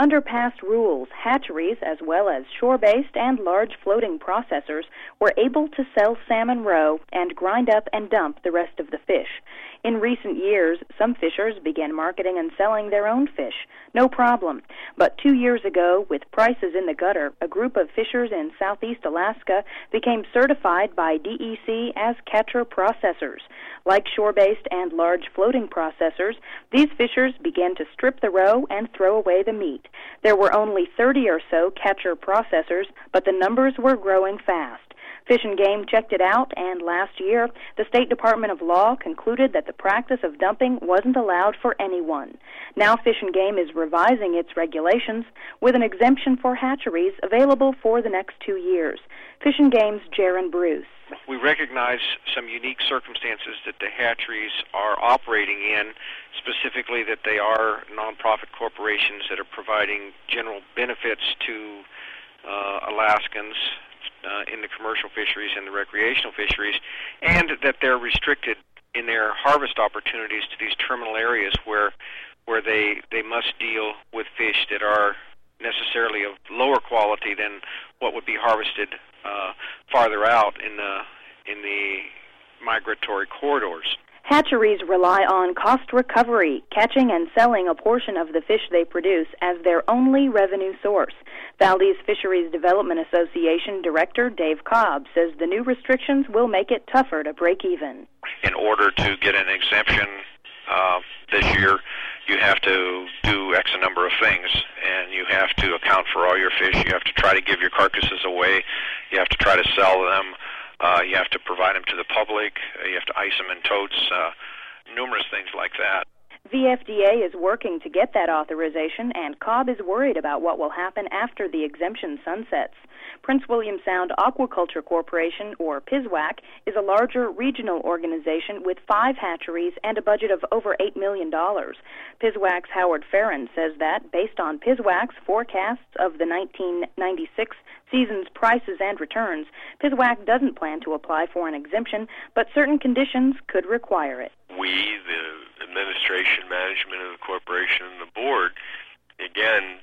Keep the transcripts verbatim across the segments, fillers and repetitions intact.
Under past rules, hatcheries, as well as shore-based and large floating processors, were able to sell salmon roe and grind up and dump the rest of the fish. In recent years, some fishers began marketing and selling their own fish. No problem. But two years ago, with prices in the gutter, a group of fishers in southeast Alaska became certified by D E C as catcher processors. Like shore-based and large floating processors, these fishers began to strip the roe and throw away the meat. There were only thirty or so catcher processors, but the numbers were growing fast. Fish and Game checked it out, and last year, the State Department of Law concluded that the practice of dumping wasn't allowed for anyone. Now Fish and Game is revising its regulations with an exemption for hatcheries available for the next two years. Fish and Game's Jaron Bruce. We recognize some unique circumstances that the hatcheries are operating in, specifically that they are nonprofit corporations that are providing general benefits to uh, Alaskans uh, in the commercial fisheries and the recreational fisheries, and that they're restricted in their harvest opportunities to these terminal areas where where they, they must deal with fish that are necessarily of lower quality than what would be harvested uh, farther out in the in the migratory corridors. Hatcheries rely on cost recovery, catching and selling a portion of the fish they produce as their only revenue source. Valdez Fisheries Development Association Director Dave Cobb says the new restrictions will make it tougher to break even. In order to get an exemption uh, this year, you have to do X number of things, and you have to account for all your fish. You have to try to give your carcasses away. You have to try to sell them. Uh, you have to provide them to the public. Uh, you have to ice them in totes, uh, numerous things like that. The F D A is working to get that authorization, and Cobb is worried about what will happen after the exemption sunsets. Prince William Sound Aquaculture Corporation, or P S W A C, is a larger regional organization with five hatcheries and a budget of over eight million dollars. P S W A C's Howard Farron says that, based on P S W A C's forecasts of the nineteen ninety-six season's prices and returns, P S W A C doesn't plan to apply for an exemption, but certain conditions could require it. We, the administration, management of the corporation, and the board, again,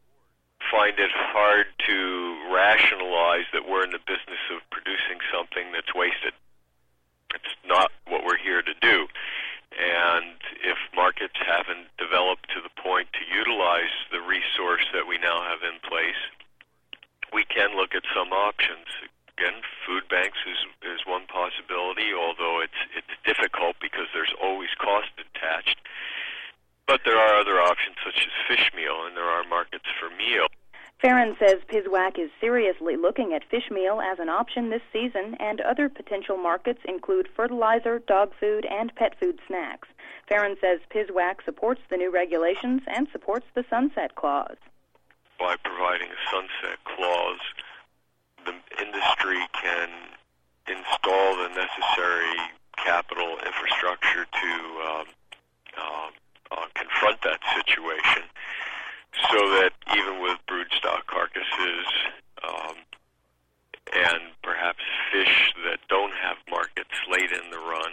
find it hard to rationalize that we're in the business of producing something that's wasted. It's not what we're here to do. And if markets haven't developed to the point to utilize the resource that we now have in place, we can look at some options. Again, food banks is, is one possibility, although it's it's difficult because there's always cost attached. But there are other options such as fish meal, and there are markets for meal. Farron says P S W A C is seriously looking at fish meal as an option this season, and other potential markets include fertilizer, dog food, and pet food snacks. Farron says P S W A C supports the new regulations and supports the sunset clause. By providing a sunset clause, the industry can install the necessary capital infrastructure to um, uh, uh, confront that situation, so that even with broodstock carcasses um, and perhaps fish that don't have markets late in the run,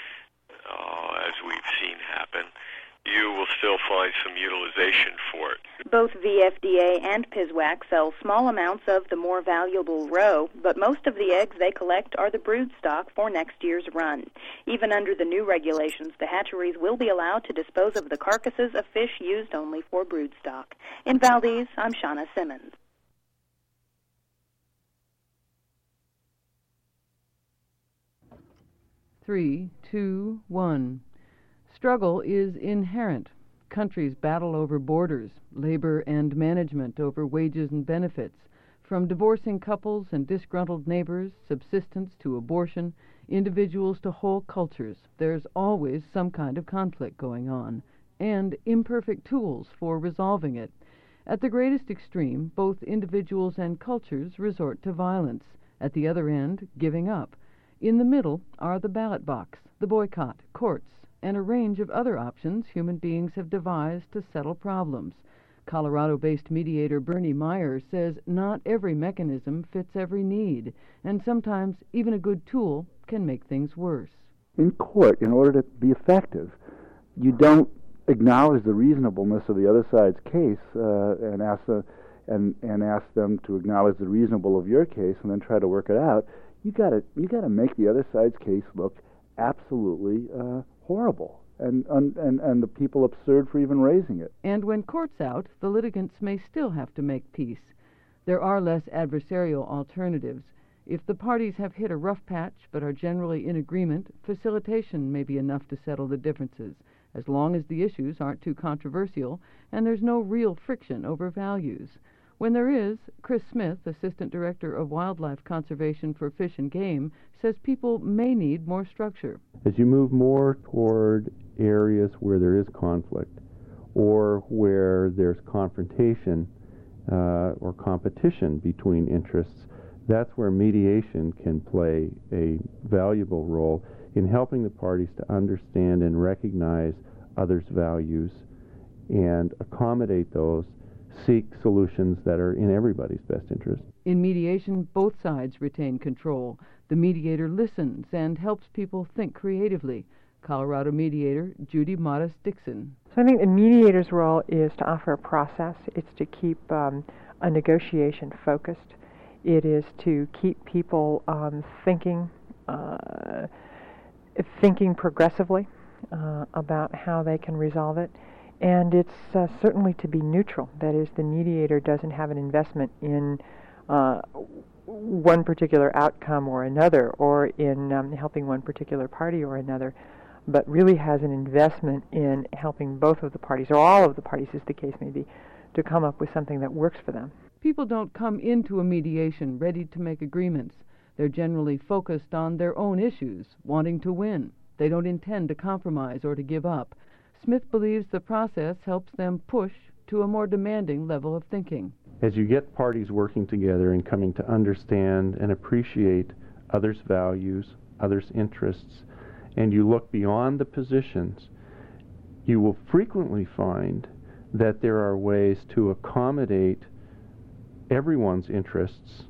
uh, as we've seen happen, you will still find some utilization for it. Both V F D A and P S W A C sell small amounts of the more valuable roe, but most of the eggs they collect are the broodstock for next year's run. Even under the new regulations, the hatcheries will be allowed to dispose of the carcasses of fish used only for broodstock. In Valdez, I'm Shauna Simmons. Three, two, one. Struggle is inherent. Countries battle over borders, labor and management over wages and benefits. From divorcing couples and disgruntled neighbors, subsistence to abortion, individuals to whole cultures, there's always some kind of conflict going on, and imperfect tools for resolving it. At the greatest extreme, both individuals and cultures resort to violence. At the other end, giving up. In the middle are the ballot box, the boycott, courts, and a range of other options human beings have devised to settle problems. Colorado-based mediator Bernie Meyer says not every mechanism fits every need, and sometimes even a good tool can make things worse. In court, in order to be effective, you don't acknowledge the reasonableness of the other side's case uh, and ask the, and and ask them to acknowledge the reasonable of your case, and then try to work it out. You got to you got to make the other side's case look absolutely uh, horrible, and, and and and the people absurd for even raising it. And when court's out, the litigants may still have to make peace. There are less adversarial alternatives. If the parties have hit a rough patch but are generally in agreement, facilitation may be enough to settle the differences, as long as the issues aren't too controversial and there's no real friction over values. When there is, Chris Smith, Assistant Director of Wildlife Conservation for Fish and Game, says people may need more structure. As you move more toward areas where there is conflict or where there's confrontation uh, or competition between interests, that's where mediation can play a valuable role in helping the parties to understand and recognize others' values and accommodate those, seek solutions that are in everybody's best interest. In mediation, both sides retain control. The mediator listens and helps people think creatively. Colorado mediator Judy Modest Dixon. So I think the mediator's role is to offer a process. It's to keep um, a negotiation focused. It is to keep people um, thinking, uh, thinking progressively uh, about how they can resolve it. And it's uh, certainly to be neutral. That is, the mediator doesn't have an investment in uh, one particular outcome or another, or in um, helping one particular party or another, but really has an investment in helping both of the parties, or all of the parties as the case may be, to come up with something that works for them. People don't come into a mediation ready to make agreements. They're generally focused on their own issues, wanting to win. They don't intend to compromise or to give up. Smith believes the process helps them push to a more demanding level of thinking. As you get parties working together and coming to understand and appreciate others' values, others' interests, and you look beyond the positions, you will frequently find that there are ways to accommodate everyone's interests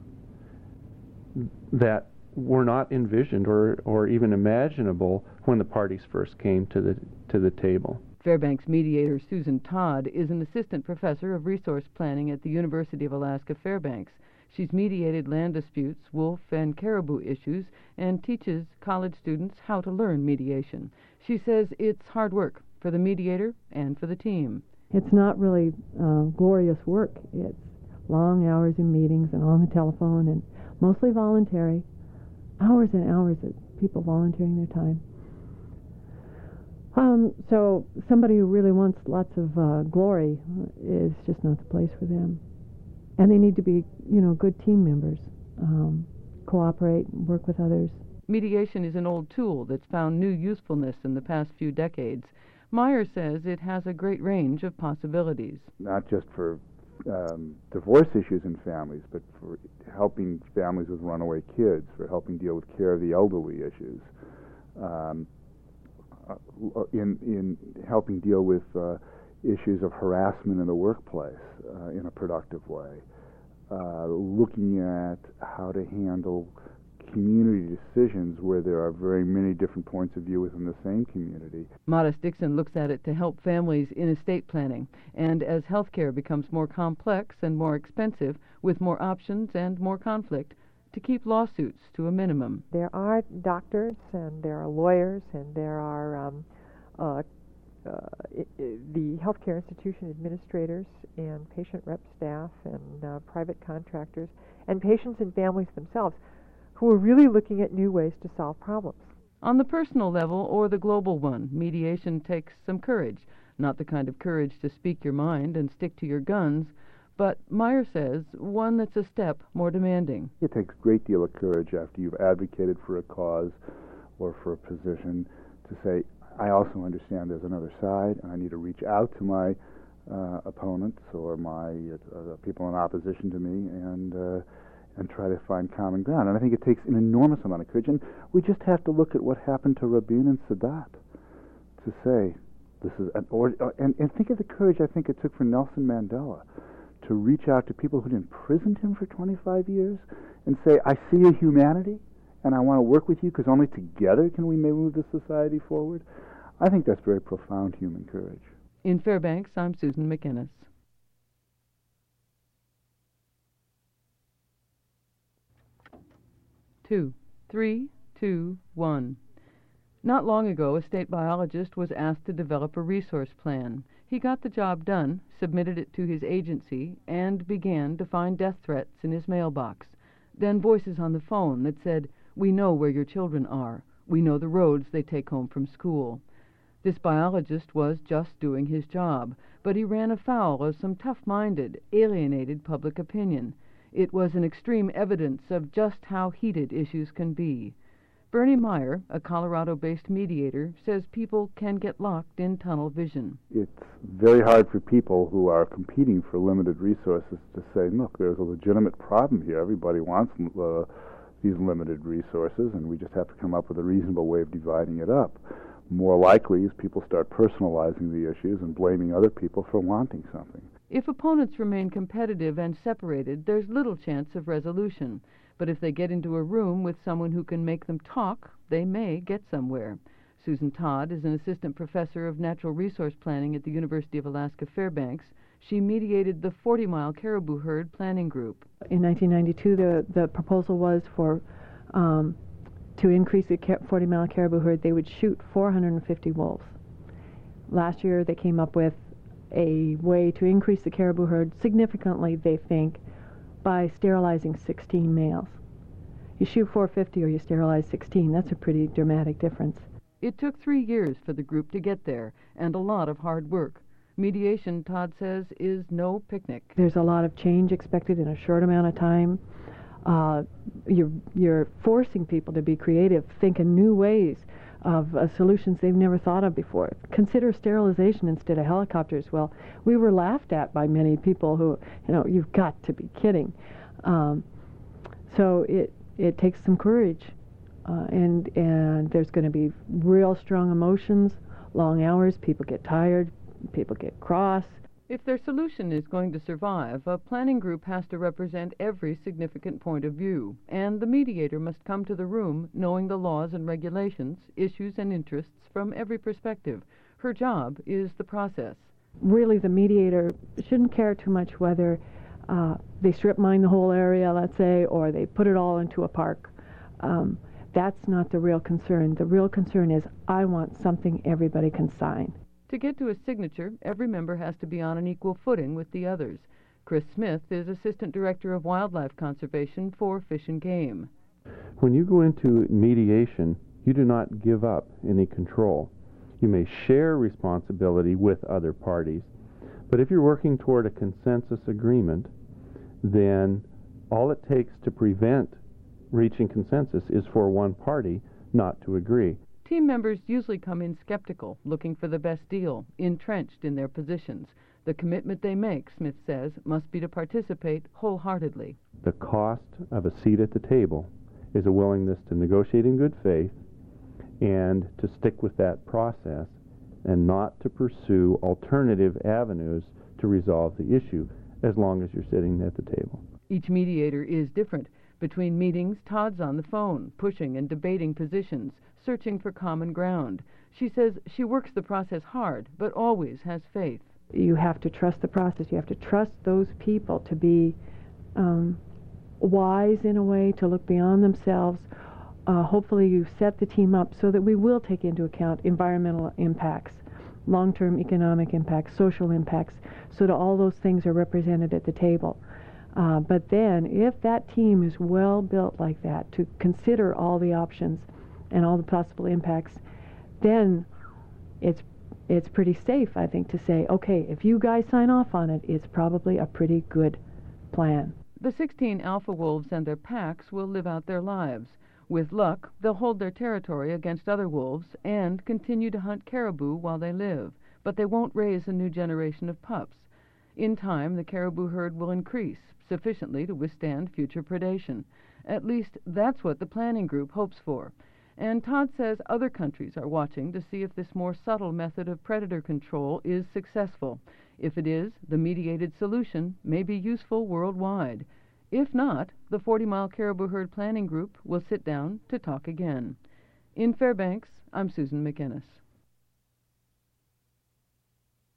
that were not envisioned or, or even imaginable when the parties first came to the to the table. Fairbanks mediator Susan Todd is an assistant professor of resource planning at the University of Alaska Fairbanks. She's mediated land disputes, wolf and caribou issues, and teaches college students how to learn mediation. She says it's hard work for the mediator and for the team. It's not really uh, glorious work. It's long hours in meetings and on the telephone, and mostly voluntary. Hours and hours of people volunteering their time. Um, so somebody who really wants lots of uh, glory is just not the place for them. And they need to be, you know, good team members, um, cooperate, work with others. Mediation is an old tool that's found new usefulness in the past few decades. Meyer says it has a great range of possibilities. Not just for um, divorce issues in families, but for helping families with runaway kids, for helping deal with care of the elderly issues, um, uh, in in helping deal with uh, issues of harassment in the workplace uh, in a productive way, uh, looking at how to handle community decisions where there are very many different points of view within the same community. Modest Dixon looks at it to help families in estate planning, and as healthcare becomes more complex and more expensive, with more options and more conflict, to keep lawsuits to a minimum. There are doctors, and there are lawyers, and there are um, uh, uh, I- I- the healthcare institution administrators and patient rep staff and uh, private contractors, and patients and families themselves, who are really looking at new ways to solve problems. On the personal level or the global one, mediation takes some courage. Not the kind of courage to speak your mind and stick to your guns, but Meyer says one that's a step more demanding. It takes a great deal of courage after you've advocated for a cause or for a position to say, I also understand there's another side, and I need to reach out to my uh, opponents or my uh, people in opposition to me and uh, and try to find common ground. And I think it takes an enormous amount of courage. And we just have to look at what happened to Rabin and Sadat to say, this is, an or, and, and think of the courage I think it took for Nelson Mandela to reach out to people who'd imprisoned him for twenty-five years and say, I see your humanity, and I want to work with you because only together can we move this society forward. I think that's very profound human courage. In Fairbanks, I'm Susan McInnes. Two, three, two, one. Not long ago, a state biologist was asked to develop a resource plan. He got the job done, submitted it to his agency, and began to find death threats in his mailbox. Then voices on the phone that said, "We know where your children are. We know the roads they take home from school." This biologist was just doing his job, but he ran afoul of some tough-minded, alienated public opinion. It was an extreme evidence of just how heated issues can be. Bernie Meyer, a Colorado-based mediator, says people can get locked in tunnel vision. It's very hard for people who are competing for limited resources to say, look, there's a legitimate problem here. Everybody wants uh, these limited resources, and we just have to come up with a reasonable way of dividing it up. More likely is people start personalizing the issues and blaming other people for wanting something. If opponents remain competitive and separated, there's little chance of resolution. But if they get into a room with someone who can make them talk, they may get somewhere. Susan Todd is an assistant professor of natural resource planning at the University of Alaska Fairbanks. She mediated the forty-mile caribou herd planning group. In nineteen ninety-two, the, the proposal was for um, to increase the forty-mile caribou herd, they would shoot four hundred fifty wolves. Last year, they came up with a way to increase the caribou herd significantly, they think, by sterilizing sixteen males. You shoot four hundred fifty or you sterilize sixteen. That's a pretty dramatic difference. It took three years for the group to get there, and a lot of hard work. Mediation, Todd says, is no picnic. There's a lot of change expected in a short amount of time. Uh, you're, you're forcing people to be creative, think in new ways of uh, solutions they've never thought of before. Consider sterilization instead of helicopters. Well, we were laughed at by many people who, you know, you've got to be kidding. Um, so it it takes some courage, uh, and and there's going to be real strong emotions, long hours. People get tired, people get cross. If their solution is going to survive, a planning group has to represent every significant point of view, and the mediator must come to the room knowing the laws and regulations, issues and interests from every perspective. Her job is the process. Really, the mediator shouldn't care too much whether uh, they strip mine the whole area, let's say, or they put it all into a park. Um, that's not the real concern. The real concern is, I want something everybody can sign. To get to a signature, every member has to be on an equal footing with the others. Chris Smith is Assistant Director of Wildlife Conservation for Fish and Game. When you go into mediation, you do not give up any control. You may share responsibility with other parties, but if you're working toward a consensus agreement, then all it takes to prevent reaching consensus is for one party not to agree. Team members usually come in skeptical, looking for the best deal, entrenched in their positions. The commitment they make, Smith says, must be to participate wholeheartedly. The cost of a seat at the table is a willingness to negotiate in good faith and to stick with that process and not to pursue alternative avenues to resolve the issue as long as you're sitting at the table. Each mediator is different. Between meetings, Todd's on the phone, pushing and debating positions, searching for common ground. She says she works the process hard, but always has faith. You have to trust the process. You have to trust those people to be um, wise in a way, to look beyond themselves. Uh, hopefully you set the team up so that we will take into account environmental impacts, long-term economic impacts, social impacts, so that all those things are represented at the table. Uh, but then, if that team is well built like that, to consider all the options and all the possible impacts, then it's it's pretty safe, I think, to say, okay, if you guys sign off on it, it's probably a pretty good plan. The sixteen alpha wolves and their packs will live out their lives. With luck, they'll hold their territory against other wolves and continue to hunt caribou while they live, but they won't raise a new generation of pups. In time, the caribou herd will increase sufficiently to withstand future predation. At least that's what the planning group hopes for. And Todd says other countries are watching to see if this more subtle method of predator control is successful. If it is, the mediated solution may be useful worldwide. If not, the forty-mile caribou herd planning group will sit down to talk again. In Fairbanks, I'm Susan McInnes.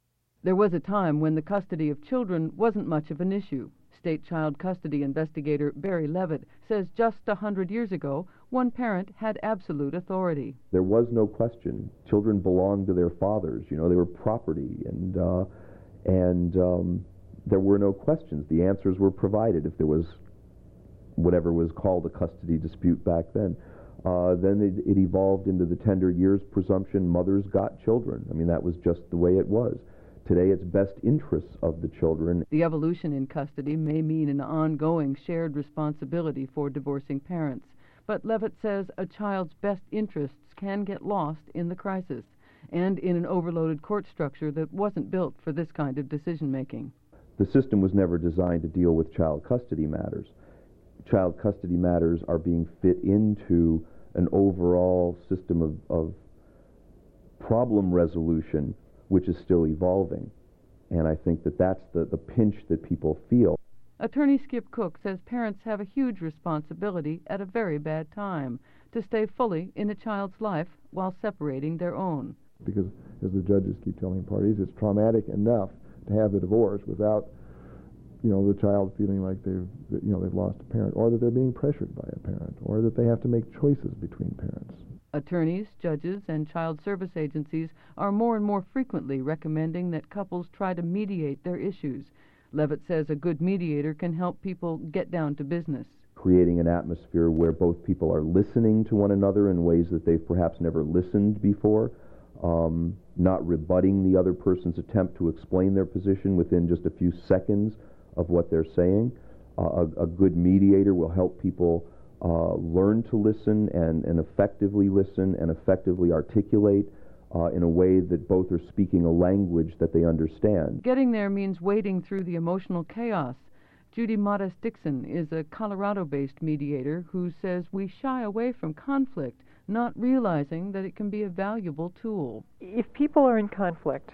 There was a time when the custody of children wasn't much of an issue. State child custody investigator Barry Levitt says just a hundred years ago, one parent had absolute authority. There was no question. Children belonged to their fathers. You know, they were property, and uh, and um, there were no questions. The answers were provided if there was whatever was called a custody dispute back then. Uh, then it, it evolved into the tender years presumption. Mothers got children. I mean, that was just the way it was. Today, it's best interests of the children. The evolution in custody may mean an ongoing shared responsibility for divorcing parents, but Levitt says a child's best interests can get lost in the crisis and in an overloaded court structure that wasn't built for this kind of decision-making. The system was never designed to deal with child custody matters. Child custody matters are being fit into an overall system of, of problem resolution, which is still evolving. And I think that that's the, the pinch that people feel. Attorney Skip Cook says parents have a huge responsibility at a very bad time to stay fully in a child's life while separating their own. Because, as the judges keep telling parties, it's traumatic enough to have the divorce without, you know, the child feeling like they've, you know, they've lost a parent, or that they're being pressured by a parent, or that they have to make choices between parents. Attorneys, judges, and child service agencies are more and more frequently recommending that couples try to mediate their issues. Levitt says a good mediator can help people get down to business. Creating an atmosphere where both people are listening to one another in ways that they've perhaps never listened before, um, not rebutting the other person's attempt to explain their position within just a few seconds of what they're saying. Uh, a, a good mediator will help people Uh, learn to listen and, and effectively listen and effectively articulate uh, in a way that both are speaking a language that they understand. Getting there means wading through the emotional chaos. Judy Modest Dixon is a Colorado-based mediator who says we shy away from conflict, not realizing that it can be a valuable tool. If people are in conflict,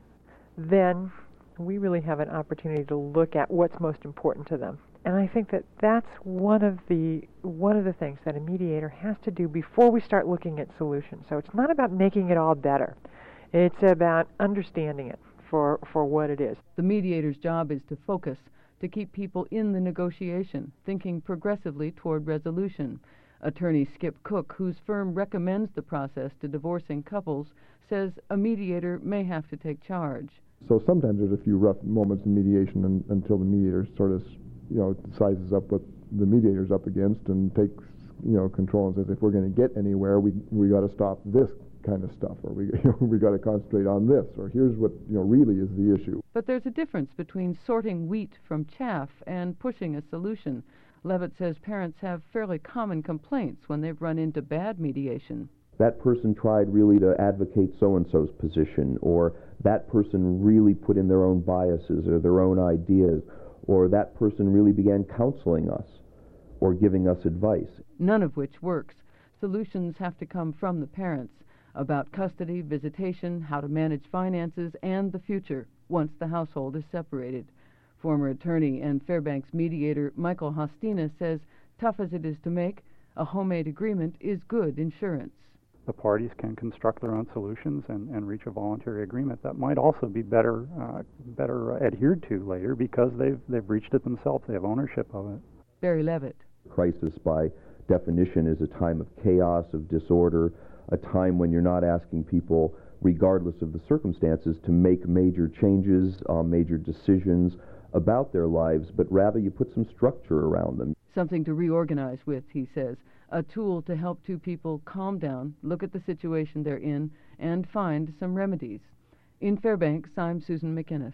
then we really have an opportunity to look at what's most important to them. And I think that that's one of the one of the things that a mediator has to do before we start looking at solutions. So it's not about making it all better. It's about understanding it for, for what it is. The mediator's job is to focus, to keep people in the negotiation, thinking progressively toward resolution. Attorney Skip Cook, whose firm recommends the process to divorcing couples, says a mediator may have to take charge. So sometimes there's a few rough moments in mediation and, until the mediator sort of, you know, sizes up what the mediator's up against and takes, you know, control and says, if we're going to get anywhere, we we got to stop this kind of stuff, or we you know, we got to concentrate on this, or here's what, you know, really is the issue. But there's a difference between sorting wheat from chaff and pushing a solution. Levitt says parents have fairly common complaints when they've run into bad mediation. That person tried really to advocate so-and-so's position, or that person really put in their own biases or their own ideas, or that person really began counseling us or giving us advice. None of which works. Solutions have to come from the parents about custody, visitation, how to manage finances, and the future once the household is separated. Former attorney and Fairbanks mediator Michael Hostina says, tough as it is to make, a homemade agreement is good insurance. The parties can construct their own solutions and, and reach a voluntary agreement that might also be better uh, better adhered to later because they've they've reached it themselves. They have ownership of it. Barry Levitt. Crisis, by definition, is a time of chaos, of disorder, a time when you're not asking people, regardless of the circumstances, to make major changes, uh, major decisions about their lives, but rather you put some structure around them. Something to reorganize with, he says. A tool to help two people calm down, look at the situation they're in, and find some remedies. In Fairbanks, I'm Susan McInnes.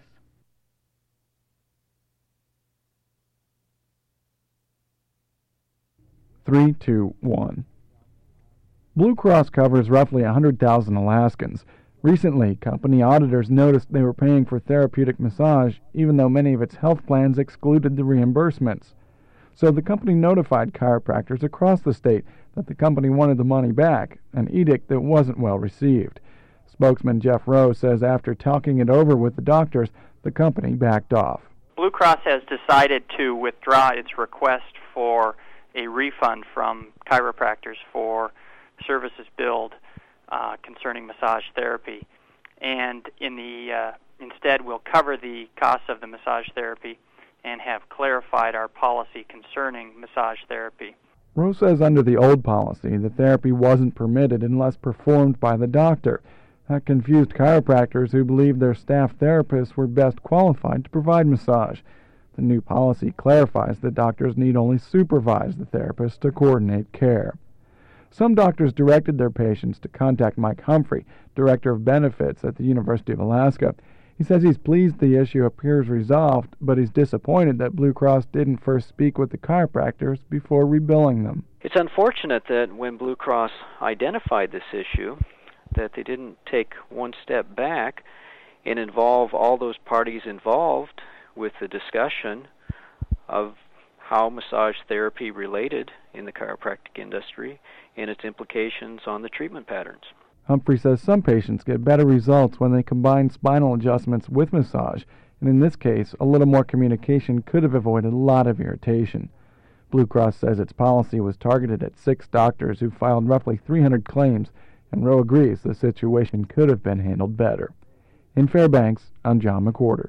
Three, two, one. Blue Cross covers roughly one hundred thousand Alaskans. Recently, company auditors noticed they were paying for therapeutic massage, even though many of its health plans excluded the reimbursements. So the company notified chiropractors across the state that the company wanted the money back, an edict that wasn't well received. Spokesman Jeff Rowe says after talking it over with the doctors, the company backed off. Blue Cross has decided to withdraw its request for a refund from chiropractors for services billed uh, concerning massage therapy. And in the uh, instead, we'll cover the costs of the massage therapy and have clarified our policy concerning massage therapy. Rose says under the old policy, the therapy wasn't permitted unless performed by the doctor. That confused chiropractors who believed their staff therapists were best qualified to provide massage. The new policy clarifies that doctors need only supervise the therapist to coordinate care. Some doctors directed their patients to contact Mike Humphrey, Director of Benefits at the University of Alaska. He says he's pleased the issue appears resolved, but he's disappointed that Blue Cross didn't first speak with the chiropractors before rebilling them. It's unfortunate that when Blue Cross identified this issue, that they didn't take one step back and involve all those parties involved with the discussion of how massage therapy related in the chiropractic industry and its implications on the treatment patterns. Humphrey says some patients get better results when they combine spinal adjustments with massage, and in this case, a little more communication could have avoided a lot of irritation. Blue Cross says its policy was targeted at six doctors who filed roughly three hundred claims, and Rowe agrees the situation could have been handled better. In Fairbanks, I'm John McWhorter.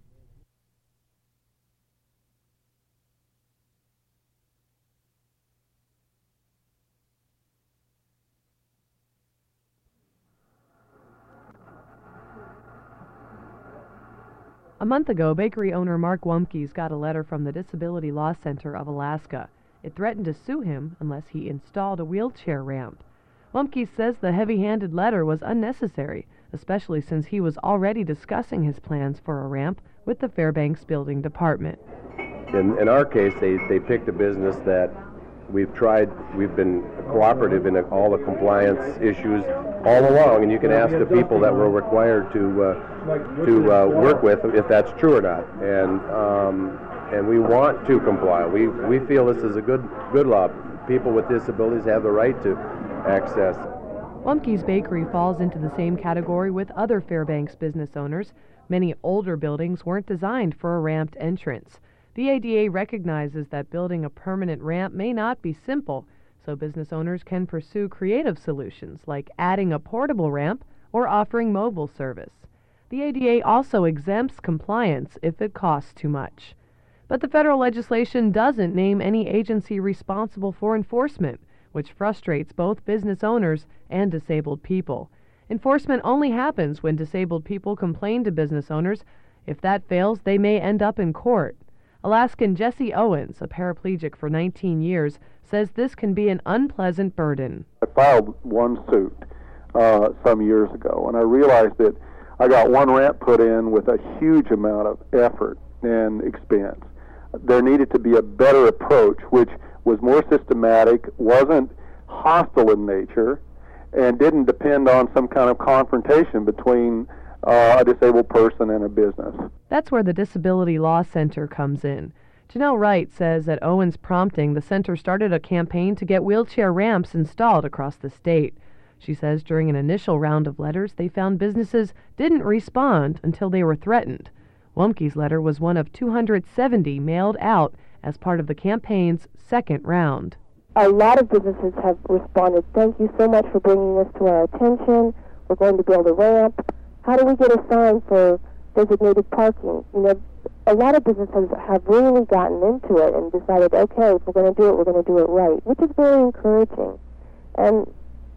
A month ago, bakery owner Mark Wumpkes got a letter from the Disability Law Center of Alaska. It threatened to sue him unless he installed a wheelchair ramp. Wumpkes says the heavy-handed letter was unnecessary, especially since he was already discussing his plans for a ramp with the Fairbanks Building Department. In, in our case, they, they picked a business that we've tried, we've been cooperative in all the compliance issues all along, and you can ask the people that we're required to uh, to uh, work with if that's true or not. And um, and we want to comply. We we feel this is a good good law. People with disabilities have the right to access. Wumpkes Bakery falls into the same category with other Fairbanks business owners. Many older buildings weren't designed for a ramped entrance. The A D A recognizes that building a permanent ramp may not be simple, so business owners can pursue creative solutions like adding a portable ramp or offering mobile service. The A D A also exempts compliance if it costs too much. But the federal legislation doesn't name any agency responsible for enforcement, which frustrates both business owners and disabled people. Enforcement only happens when disabled people complain to business owners. If that fails, they may end up in court. Alaskan Jesse Owens, a paraplegic for nineteen years, says this can be an unpleasant burden. I filed one suit uh, some years ago, and I realized that I got one ramp put in with a huge amount of effort and expense. There needed to be a better approach, which was more systematic, wasn't hostile in nature, and didn't depend on some kind of confrontation between uh, a disabled person and a business. That's where the Disability Law Center comes in. Janelle Wright says at Owens' prompting, the center started a campaign to get wheelchair ramps installed across the state. She says during an initial round of letters, they found businesses didn't respond until they were threatened. Wumpkes' letter was one of two hundred seventy mailed out as part of the campaign's second round. A lot of businesses have responded, "Thank you so much for bringing this to our attention. We're going to build a ramp. How do we get a sign for designated parking?" You know, a lot of businesses have really gotten into it and decided, okay, if we're going to do it, we're going to do it right, which is very encouraging. And,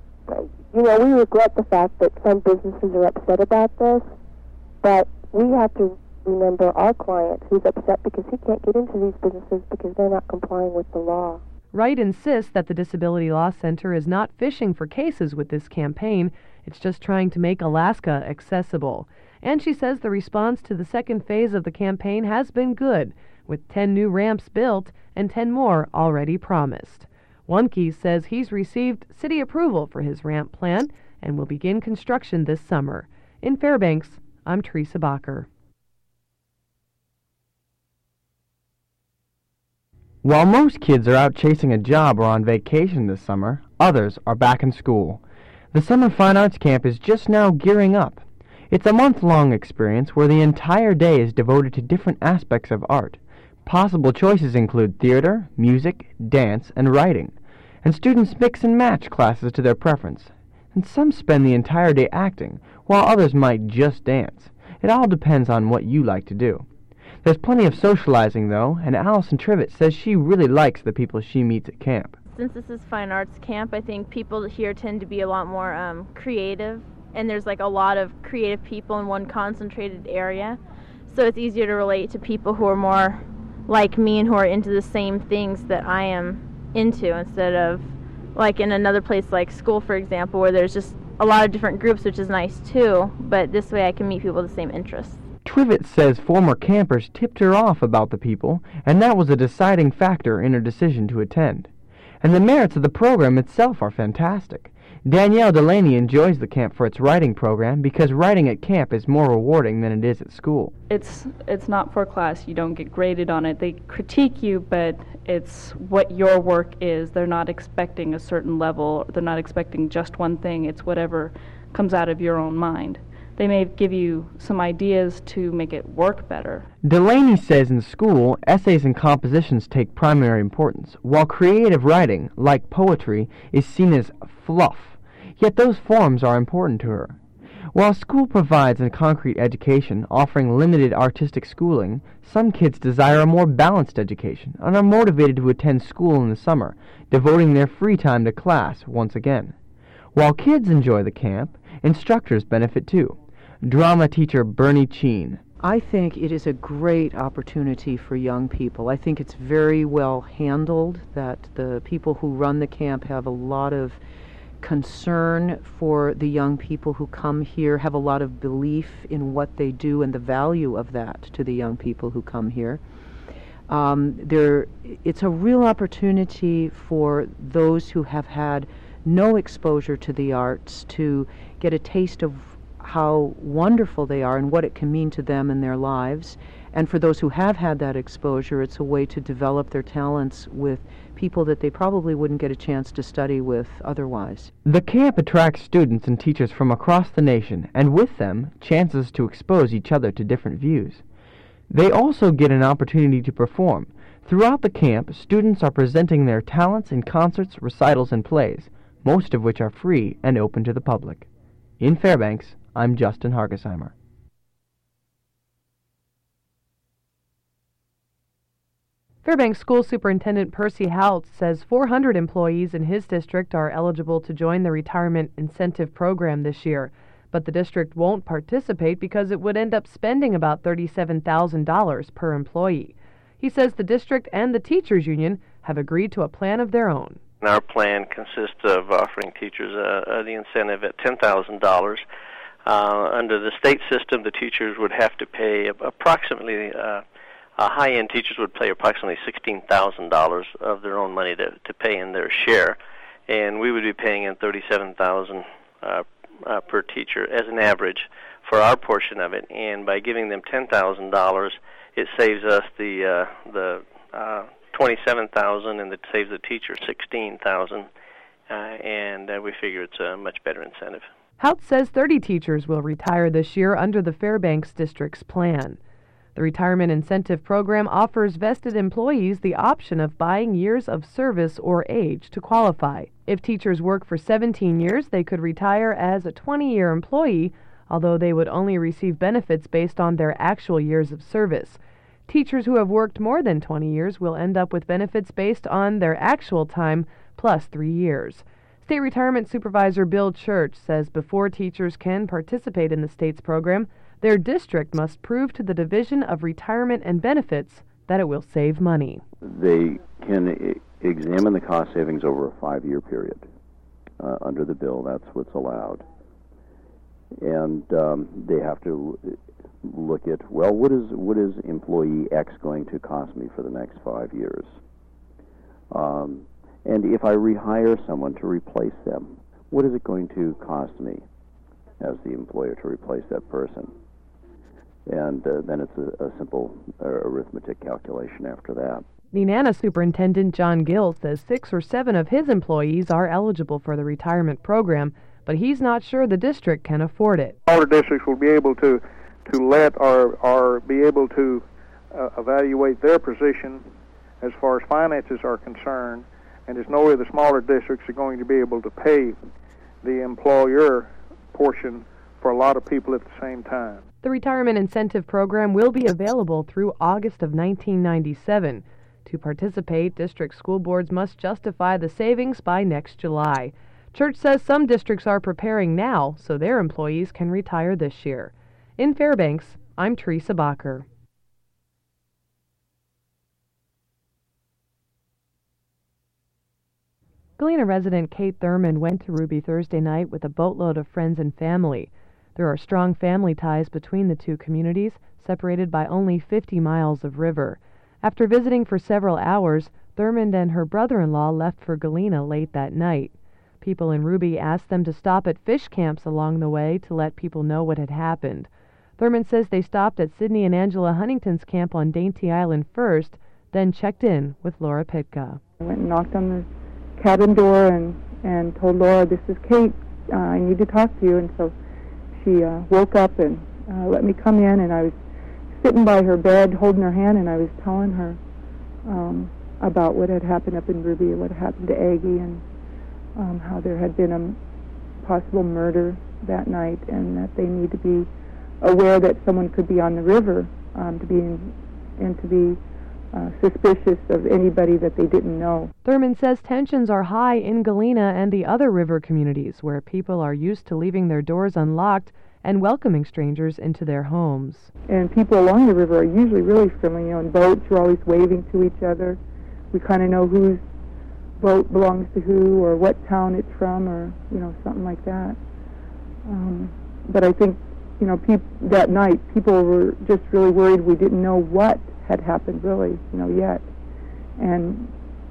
you know, we regret the fact that some businesses are upset about this, but we have to remember our client who's upset because he can't get into these businesses because they're not complying with the law. Wright insists that the Disability Law Center is not fishing for cases with this campaign. It's just trying to make Alaska accessible. And she says the response to the second phase of the campaign has been good, with ten new ramps built and ten more already promised. Wumpkes says he's received city approval for his ramp plan and will begin construction this summer. In Fairbanks, I'm Teresa Bacher. While most kids are out chasing a job or on vacation this summer, others are back in school. The Summer Fine Arts Camp is just now gearing up. It's a month-long experience where the entire day is devoted to different aspects of art. Possible choices include theater, music, dance, and writing. And students mix and match classes to their preference. And some spend the entire day acting, while others might just dance. It all depends on what you like to do. There's plenty of socializing, though, and Allison Trivett says she really likes the people she meets at camp. Since this is fine arts camp, I think people here tend to be a lot more um, creative, and there's like a lot of creative people in one concentrated area. So it's easier to relate to people who are more like me and who are into the same things that I am into, instead of like in another place like school, for example, where there's just a lot of different groups, which is nice too, but this way I can meet people with the same interests. Trivett says former campers tipped her off about the people, and that was a deciding factor in her decision to attend. And the merits of the program itself are fantastic. Danielle Delaney enjoys the camp for its writing program because writing at camp is more rewarding than it is at school. It's it's not for class. You don't get graded on it. They critique you, but it's what your work is. They're not expecting a certain level. They're not expecting just one thing. It's whatever comes out of your own mind. They may give you some ideas to make it work better. Delaney says in school, essays and compositions take primary importance, while creative writing, like poetry, is seen as fluff. Yet those forms are important to her. While school provides a concrete education, offering limited artistic schooling, some kids desire a more balanced education and are motivated to attend school in the summer, devoting their free time to class once again. While kids enjoy the camp, instructors benefit too. Drama teacher Bernie Cheen. I think it is a great opportunity for young people. I think it's very well handled, that the people who run the camp have a lot of concern for the young people who come here, have a lot of belief in what they do and the value of that to the young people who come here. Um, there, it's a real opportunity for those who have had no exposure to the arts to get a taste of how wonderful they are and what it can mean to them in their lives. And for those who have had that exposure, it's a way to develop their talents with people that they probably wouldn't get a chance to study with otherwise. The camp attracts students and teachers from across the nation, and with them, chances to expose each other to different views. They also get an opportunity to perform. Throughout the camp, students are presenting their talents in concerts, recitals, and plays, most of which are free and open to the public. In Fairbanks, I'm Justin Hargesheimer. Fairbanks School Superintendent Percy Houts says four hundred employees in his district are eligible to join the Retirement Incentive Program this year, but the district won't participate because it would end up spending about thirty-seven thousand dollars per employee. He says the district and the teachers union have agreed to a plan of their own. Our plan consists of offering teachers uh, uh, the incentive at ten thousand dollars. Uh, under the state system, the teachers would have to pay approximately, uh, uh, high-end teachers would pay approximately sixteen thousand dollars of their own money to, to pay in their share, and we would be paying in thirty-seven thousand dollars uh, uh, per teacher as an average for our portion of it. And by giving them ten thousand dollars, it saves us the uh, the uh, twenty-seven thousand dollars, and it saves the teacher sixteen thousand dollars, uh, and uh, we figure it's a much better incentive. Houts says thirty teachers will retire this year under the Fairbanks District's plan. The Retirement Incentive Program offers vested employees the option of buying years of service or age to qualify. If teachers work for seventeen years, they could retire as a twenty-year employee, although they would only receive benefits based on their actual years of service. Teachers who have worked more than twenty years will end up with benefits based on their actual time plus three years. State Retirement Supervisor Bill Church says before teachers can participate in the state's program, their district must prove to the Division of Retirement and Benefits that it will save money. They can e- examine the cost savings over a five-year period. Uh, under the bill, that's what's allowed. And um, they have to look at, well, what is what is employee X going to cost me for the next five years? Um, and if I rehire someone to replace them, what is it going to cost me as the employer to replace that person? And uh, then it's a, a simple uh, arithmetic calculation after that. Nenana Superintendent John Gill says six or seven of his employees are eligible for the retirement program, but he's not sure the district can afford it. Smaller districts will be able to to let or or be able to uh, evaluate their position as far as finances are concerned, and there's no way the smaller districts are going to be able to pay the employer portion for a lot of people at the same time. The retirement incentive program will be available through August of nineteen ninety-seven. To participate, district school boards must justify the savings by next July. Church says some districts are preparing now so their employees can retire this year. In Fairbanks, I'm Teresa Bacher. Galena resident Kate Thurman went to Ruby Thursday night with a boatload of friends and family. There are strong family ties between the two communities, separated by only fifty miles of river. After visiting for several hours, Thurman and her brother-in-law left for Galena late that night. People in Ruby asked them to stop at fish camps along the way to let people know what had happened. Thurman says they stopped at Sidney and Angela Huntington's camp on Dainty Island first, then checked in with Laura Pitka. I went and knocked on the cabin door and, and told Laura, "This is Kate, uh, I need to talk to you." And so she uh, woke up and uh, let me come in, and I was sitting by her bed holding her hand, and I was telling her um, about what had happened up in Ruby, what had happened to Aggie, and um, how there had been a possible murder that night, and that they need to be aware that someone could be on the river, um, to be in, and to be uh, suspicious of anybody that they didn't know. Thurman says tensions are high in Galena and the other river communities where people are used to leaving their doors unlocked and welcoming strangers into their homes. And people along the river are usually really friendly. You know, in boats, we're always waving to each other. We kind of know whose boat belongs to who, or what town it's from, or, you know, something like that. Um, but I think, you know, peop- that night, people were just really worried. We didn't know what had happened, really, you know, yet. And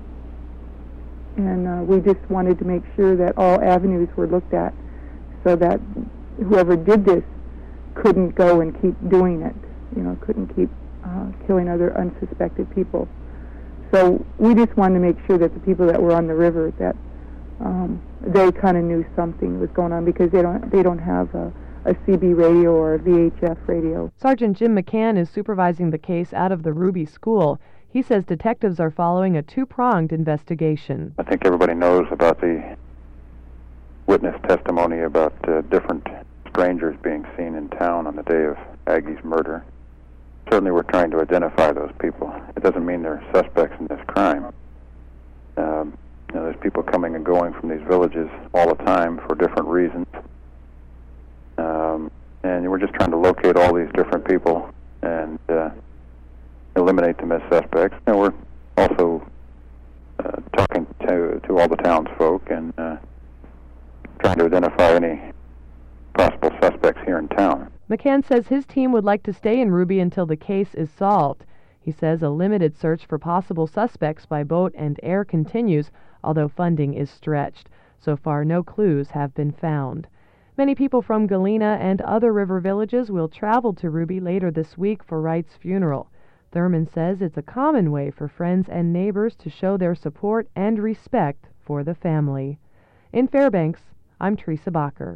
and uh, we just wanted to make sure that all avenues were looked at so that whoever did this couldn't go and keep doing it, you know, couldn't keep uh, killing other unsuspected people. So we just wanted to make sure that the people that were on the river, that um, they kind of knew something was going on, because they don't they don't have a, a C B radio or a V H F radio. Sergeant Jim McCann is supervising the case out of the Ruby School. He says detectives are following a two-pronged investigation. I think everybody knows about the witness testimony about uh, different strangers being seen in town on the day of Aggie's murder. Certainly we're trying to identify those people. It doesn't mean they're suspects in this crime. Um, you know, there's people coming and going from these villages all the time for different reasons. Um, and we're just trying to locate all these different people and uh, eliminate them as suspects. And we're also uh, talking to, to all the townsfolk and uh, trying to identify any possible suspects here in town. McCann says his team would like to stay in Ruby until the case is solved. He says a limited search for possible suspects by boat and air continues, although funding is stretched. So far, no clues have been found. Many people from Galena and other river villages will travel to Ruby later this week for Wright's funeral. Thurman says it's a common way for friends and neighbors to show their support and respect for the family. In Fairbanks, I'm Teresa Bacher.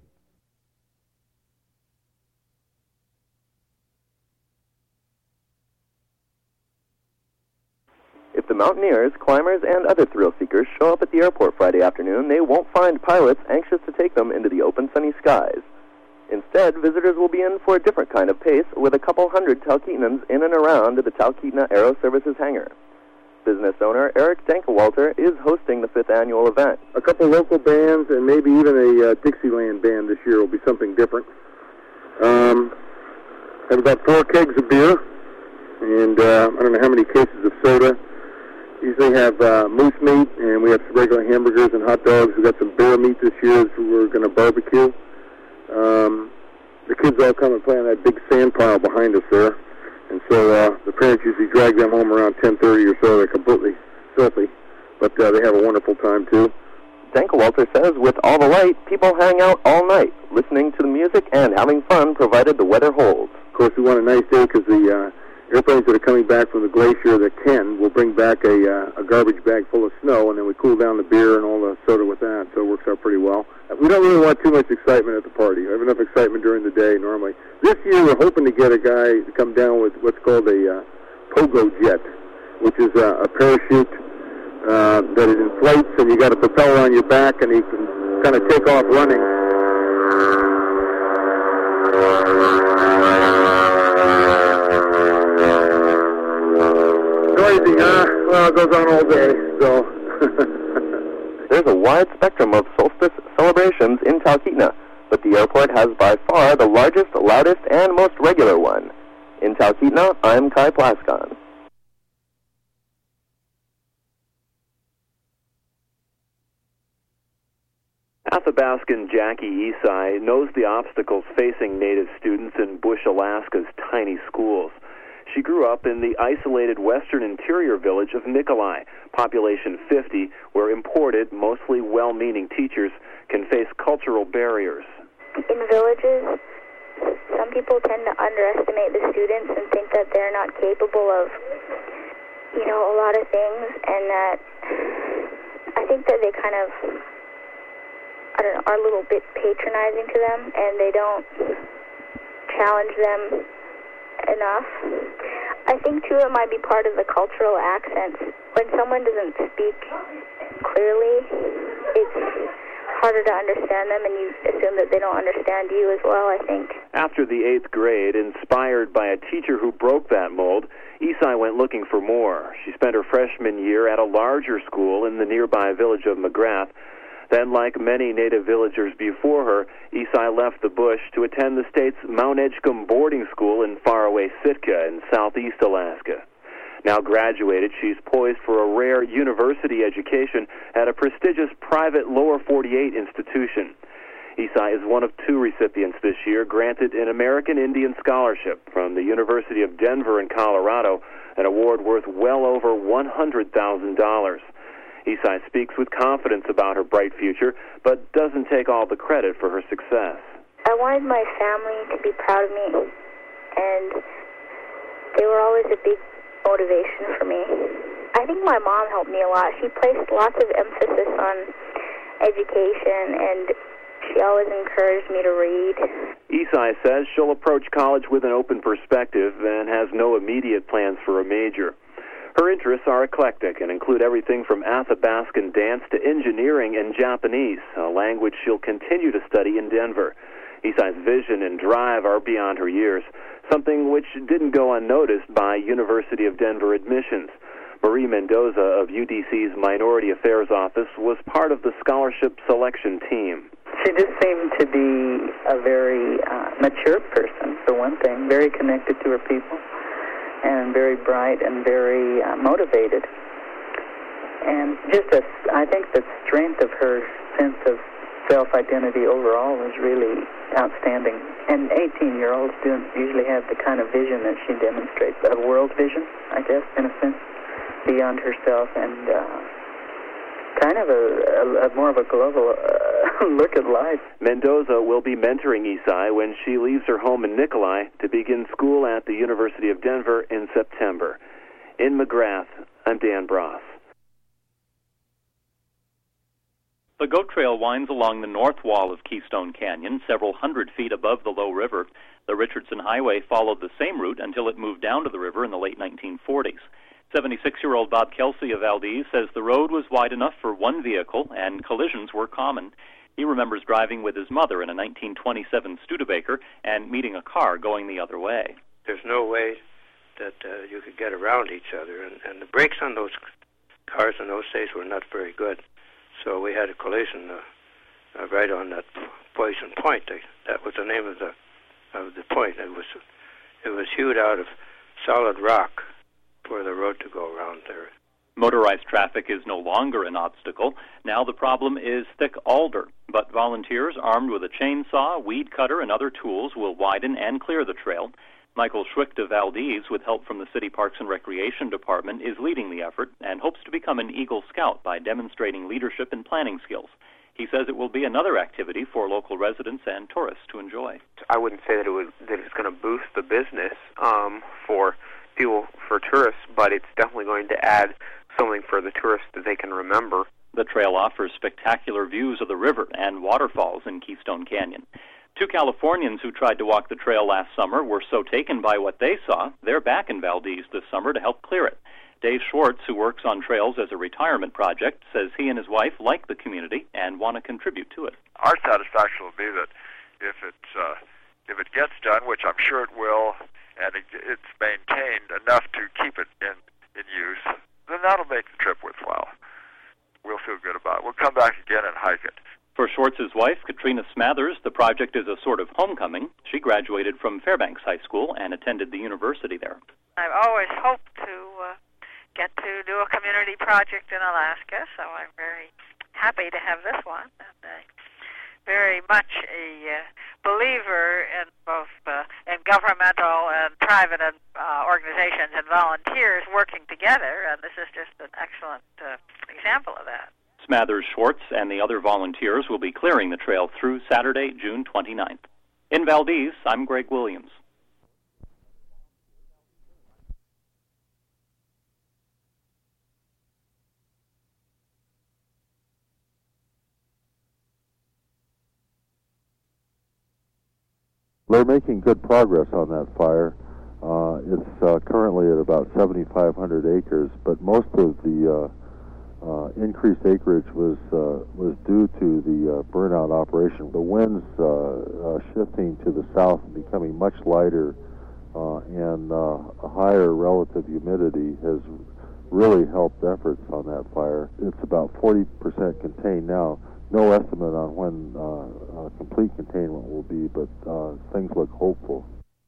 If the mountaineers, climbers, and other thrill seekers show up at the airport Friday afternoon, they won't find pilots anxious to take them into the open sunny skies. Instead, visitors will be in for a different kind of pace with a couple hundred Talkeetnans in and around the Talkeetna Aero Services hangar. Business owner Eric Dankewalter is hosting the fifth annual event. A couple local bands and maybe even a uh, Dixieland band this year will be something different. Um, I have about four kegs of beer, and uh, I don't know how many cases of soda. Usually have uh, moose meat, and we have some regular hamburgers and hot dogs. We've got some bear meat this year, so we're going to barbecue. Um, the kids all come and play on that big sand pile behind us there. And so uh, the parents usually drag them home around ten thirty or so. They're completely filthy, but uh, they have a wonderful time, too. Dankewalter says with all the light, people hang out all night, listening to the music and having fun, provided the weather holds. Of course, we want a nice day because the uh, airplanes that are coming back from the glacier that can will bring back a, uh, a garbage bag full of snow, and then we cool down the beer and all the soda with that, so it works out pretty well. We don't really want too much excitement at the party. I have enough excitement during the day normally. This year we're hoping to get a guy to come down with what's called a uh, pogo jet, which is uh, a parachute uh, that it inflates, and you got a propeller on your back, and you can kind of take off running. amazing, huh? Well, it goes on all day, so. There's a wide spectrum of solstice celebrations in Talkeetna, but the airport has by far the largest, loudest, and most regular one. In Talkeetna, I'm Kai Plascon. Athabascan Jackie Esai knows the obstacles facing Native students in Bush, Alaska's tiny schools. She grew up in the isolated western interior village of Nikolai, population fifty, where imported, mostly well-meaning teachers can face cultural barriers. In villages, some people tend to underestimate the students and think that they're not capable of, you know, a lot of things, and that I think that they kind of, I don't know, are a little bit patronizing to them, and they don't challenge them enough. I think, too, it might be part of the cultural accents. When someone doesn't speak clearly, it's harder to understand them, and you assume that they don't understand you as well, I think. After the eighth grade, inspired by a teacher who broke that mold, Esai went looking for more. She spent her freshman year at a larger school in the nearby village of McGrath. Then, like many native villagers before her, Esai left the bush to attend the state's Mount Edgecombe boarding school in faraway Sitka in southeast Alaska. Now graduated, she's poised for a rare university education at a prestigious private lower forty-eight institution. Esai is one of two recipients this year granted an American Indian Scholarship from the University of Denver in Colorado, an award worth well over one hundred thousand dollars. Esai speaks with confidence about her bright future, but doesn't take all the credit for her success. I wanted my family to be proud of me, and they were always a big motivation for me. I think my mom helped me a lot. She placed lots of emphasis on education, and she always encouraged me to read. Esai says she'll approach college with an open perspective and has no immediate plans for a major. Her interests are eclectic and include everything from Athabascan dance to engineering and Japanese, a language she'll continue to study in Denver. Esai's vision and drive are beyond her years, something which didn't go unnoticed by University of Denver admissions. Marie Mendoza of U D C's Minority Affairs Office was part of the scholarship selection team. She just seemed to be a very uh, mature person, for one thing, very connected to her people, and very bright and very uh, motivated. And just, a, I think the strength of her sense of self-identity overall was really outstanding. And eighteen-year-olds don't usually have the kind of vision that she demonstrates, a world vision, I guess, in a sense, beyond herself, and uh, kind of a, a, a more of a global uh, look at life. Mendoza will be mentoring Esai when she leaves her home in Nikolai to begin school at the University of Denver in September. In McGrath, I'm Dan Bross. The Goat Trail winds along the north wall of Keystone Canyon, several hundred feet above the low river. The Richardson Highway followed the same route until it moved down to the river in the late nineteen forties. seventy-six-year-old Bob Kelsey of Valdez says the road was wide enough for one vehicle and collisions were common. He remembers driving with his mother in a nineteen twenty-seven Studebaker and meeting a car going the other way. There's no way that uh, you could get around each other, and, and the brakes on those cars in those days were not very good. So we had a collision uh, uh, right on that Poison Point. That was the name of the of the point. It was it was hewed out of solid rock for the road to go around there. Motorized traffic is no longer an obstacle. Now the problem is thick alder, but volunteers armed with a chainsaw, weed cutter, and other tools will widen and clear the trail. Michael Schwicht of Valdez, with help from the City Parks and Recreation Department, is leading the effort and hopes to become an Eagle Scout by demonstrating leadership and planning skills. He says it will be another activity for local residents and tourists to enjoy. I wouldn't say that it was that it's going to boost the business um, for people, for tourists, but it's definitely going to add something for the tourists that they can remember. The trail offers spectacular views of the river and waterfalls in Keystone Canyon. Two Californians who tried to walk the trail last summer were so taken by what they saw, they're back in Valdez this summer to help clear it. Dave Schwartz, who works on trails as a retirement project, says he and his wife like the community and want to contribute to it. Our satisfaction will be that if it, uh, if it gets done, which I'm sure it will, and it, it's maintained enough to keep it in in use, then that'll make the trip worthwhile. We'll feel good about it. We'll come back again and hike it. For Schwartz's wife, Katrina Smathers, the project is a sort of homecoming. She graduated from Fairbanks High School and attended the university there. I've always hoped to uh, get to do a community project in Alaska, so I'm very happy to have this one. And uh, very much a uh, believer in both uh, in governmental and private and, uh, organizations and volunteers working together, and this is just an excellent uh, example of that. Smathers, Schwartz, and the other volunteers will be clearing the trail through Saturday, June twenty-ninth. In Valdez, I'm Greg Williams. They're making good progress on that fire. Uh, it's uh, currently at about seventy-five hundred acres, but most of the uh, uh, increased acreage was uh, was due to the uh, burnout operation. The winds uh, uh, shifting to the south and becoming much lighter, uh, and uh, a higher relative humidity has really helped efforts on that fire. It's about forty percent contained now. No estimate on when uh, uh, complete containment will be, but uh, things look hopeful.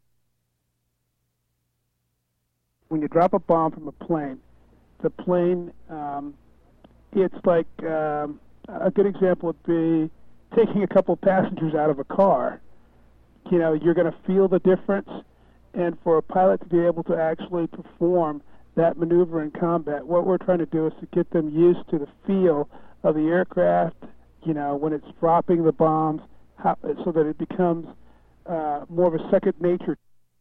When you drop a bomb from a plane, the plane, um, it's like um, a good example would be taking a couple passengers out of a car. You know, you're going to feel the difference, and for a pilot to be able to actually perform that maneuver in combat, what we're trying to do is to get them used to the feel of the aircraft, you know, when it's dropping the bombs, how, so that it becomes uh, more of a second nature.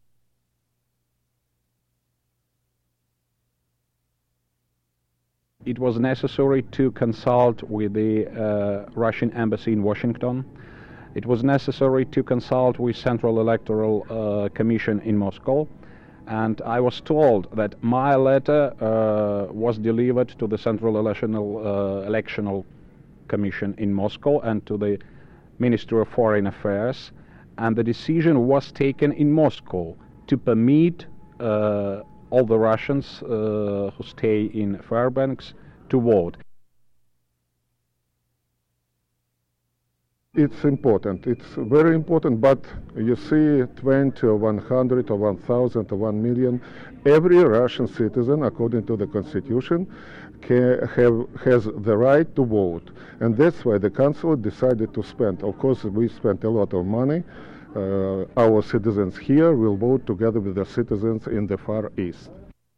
It was necessary to consult with the uh, Russian embassy in Washington. It was necessary to consult with Central Electoral uh, Commission in Moscow. And I was told that my letter uh, was delivered to the Central Electional, uh, Electional Commission in Moscow and to the Ministry of Foreign Affairs, and the decision was taken in Moscow to permit uh, all the Russians uh, who stay in Fairbanks to vote. It's important. It's very important, but you see twenty or one hundred or one thousand or one million. Every Russian citizen, according to the constitution, can have, has the right to vote. And that's why the consulate decided to spend. Of course, we spent a lot of money. Uh, our citizens here will vote together with the citizens in the Far East.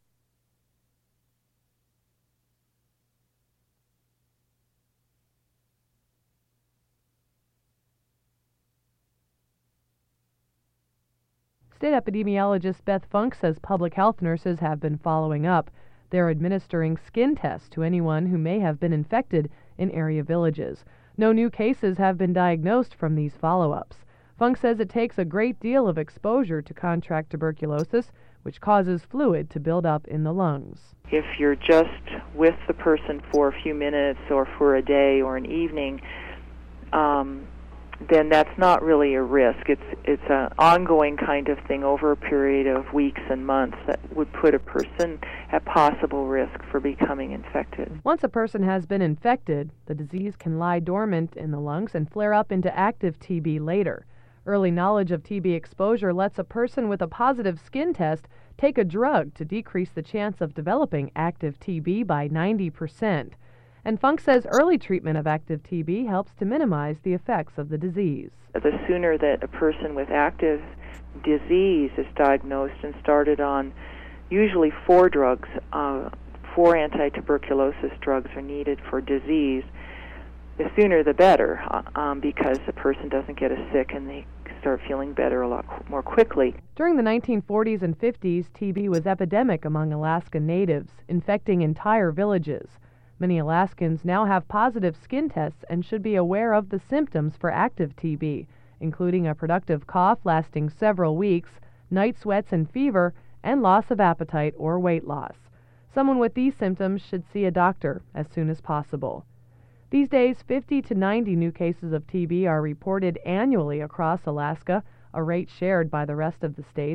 State epidemiologist Beth Funk says public health nurses have been following up. They're administering skin tests to anyone who may have been infected in area villages. No new cases have been diagnosed from these follow-ups. Funk says it takes a great deal of exposure to contract tuberculosis, which causes fluid to build up in the lungs. If you're just with the person for a few minutes or for a day or an evening, um, then that's not really a risk. It's it's an ongoing kind of thing over a period of weeks and months that would put a person at possible risk for becoming infected. Once a person has been infected, the disease can lie dormant in the lungs and flare up into active T B later. Early knowledge of T B exposure lets a person with a positive skin test take a drug to decrease the chance of developing active T B by ninety percent. And Funk says early treatment of active T B helps to minimize the effects of the disease. The sooner that a person with active disease is diagnosed and started on usually four drugs, uh, four anti-tuberculosis drugs are needed for disease, the sooner the better, um, because the person doesn't get as sick and they start feeling better a lot more quickly. During the nineteen forties and fifties, T B was epidemic among Alaska natives, infecting entire villages. Many Alaskans now have positive skin tests and should be aware of the symptoms for active T B, including a productive cough lasting several weeks, night sweats and fever, and loss of appetite or weight loss. Someone with these symptoms should see a doctor as soon as possible. These days, fifty to ninety new cases of T B are reported annually across Alaska, a rate shared by the rest of the states.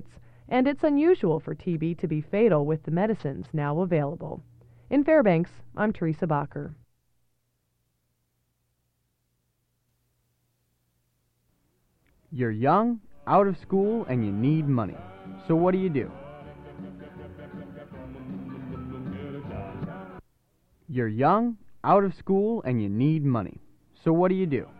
and it's unusual for T B to be fatal with the medicines now available. In Fairbanks, I'm Teresa Bacher. You're young, out of school, and you need money. So what do you do? You're young, out of school, and you need money. So what do you do?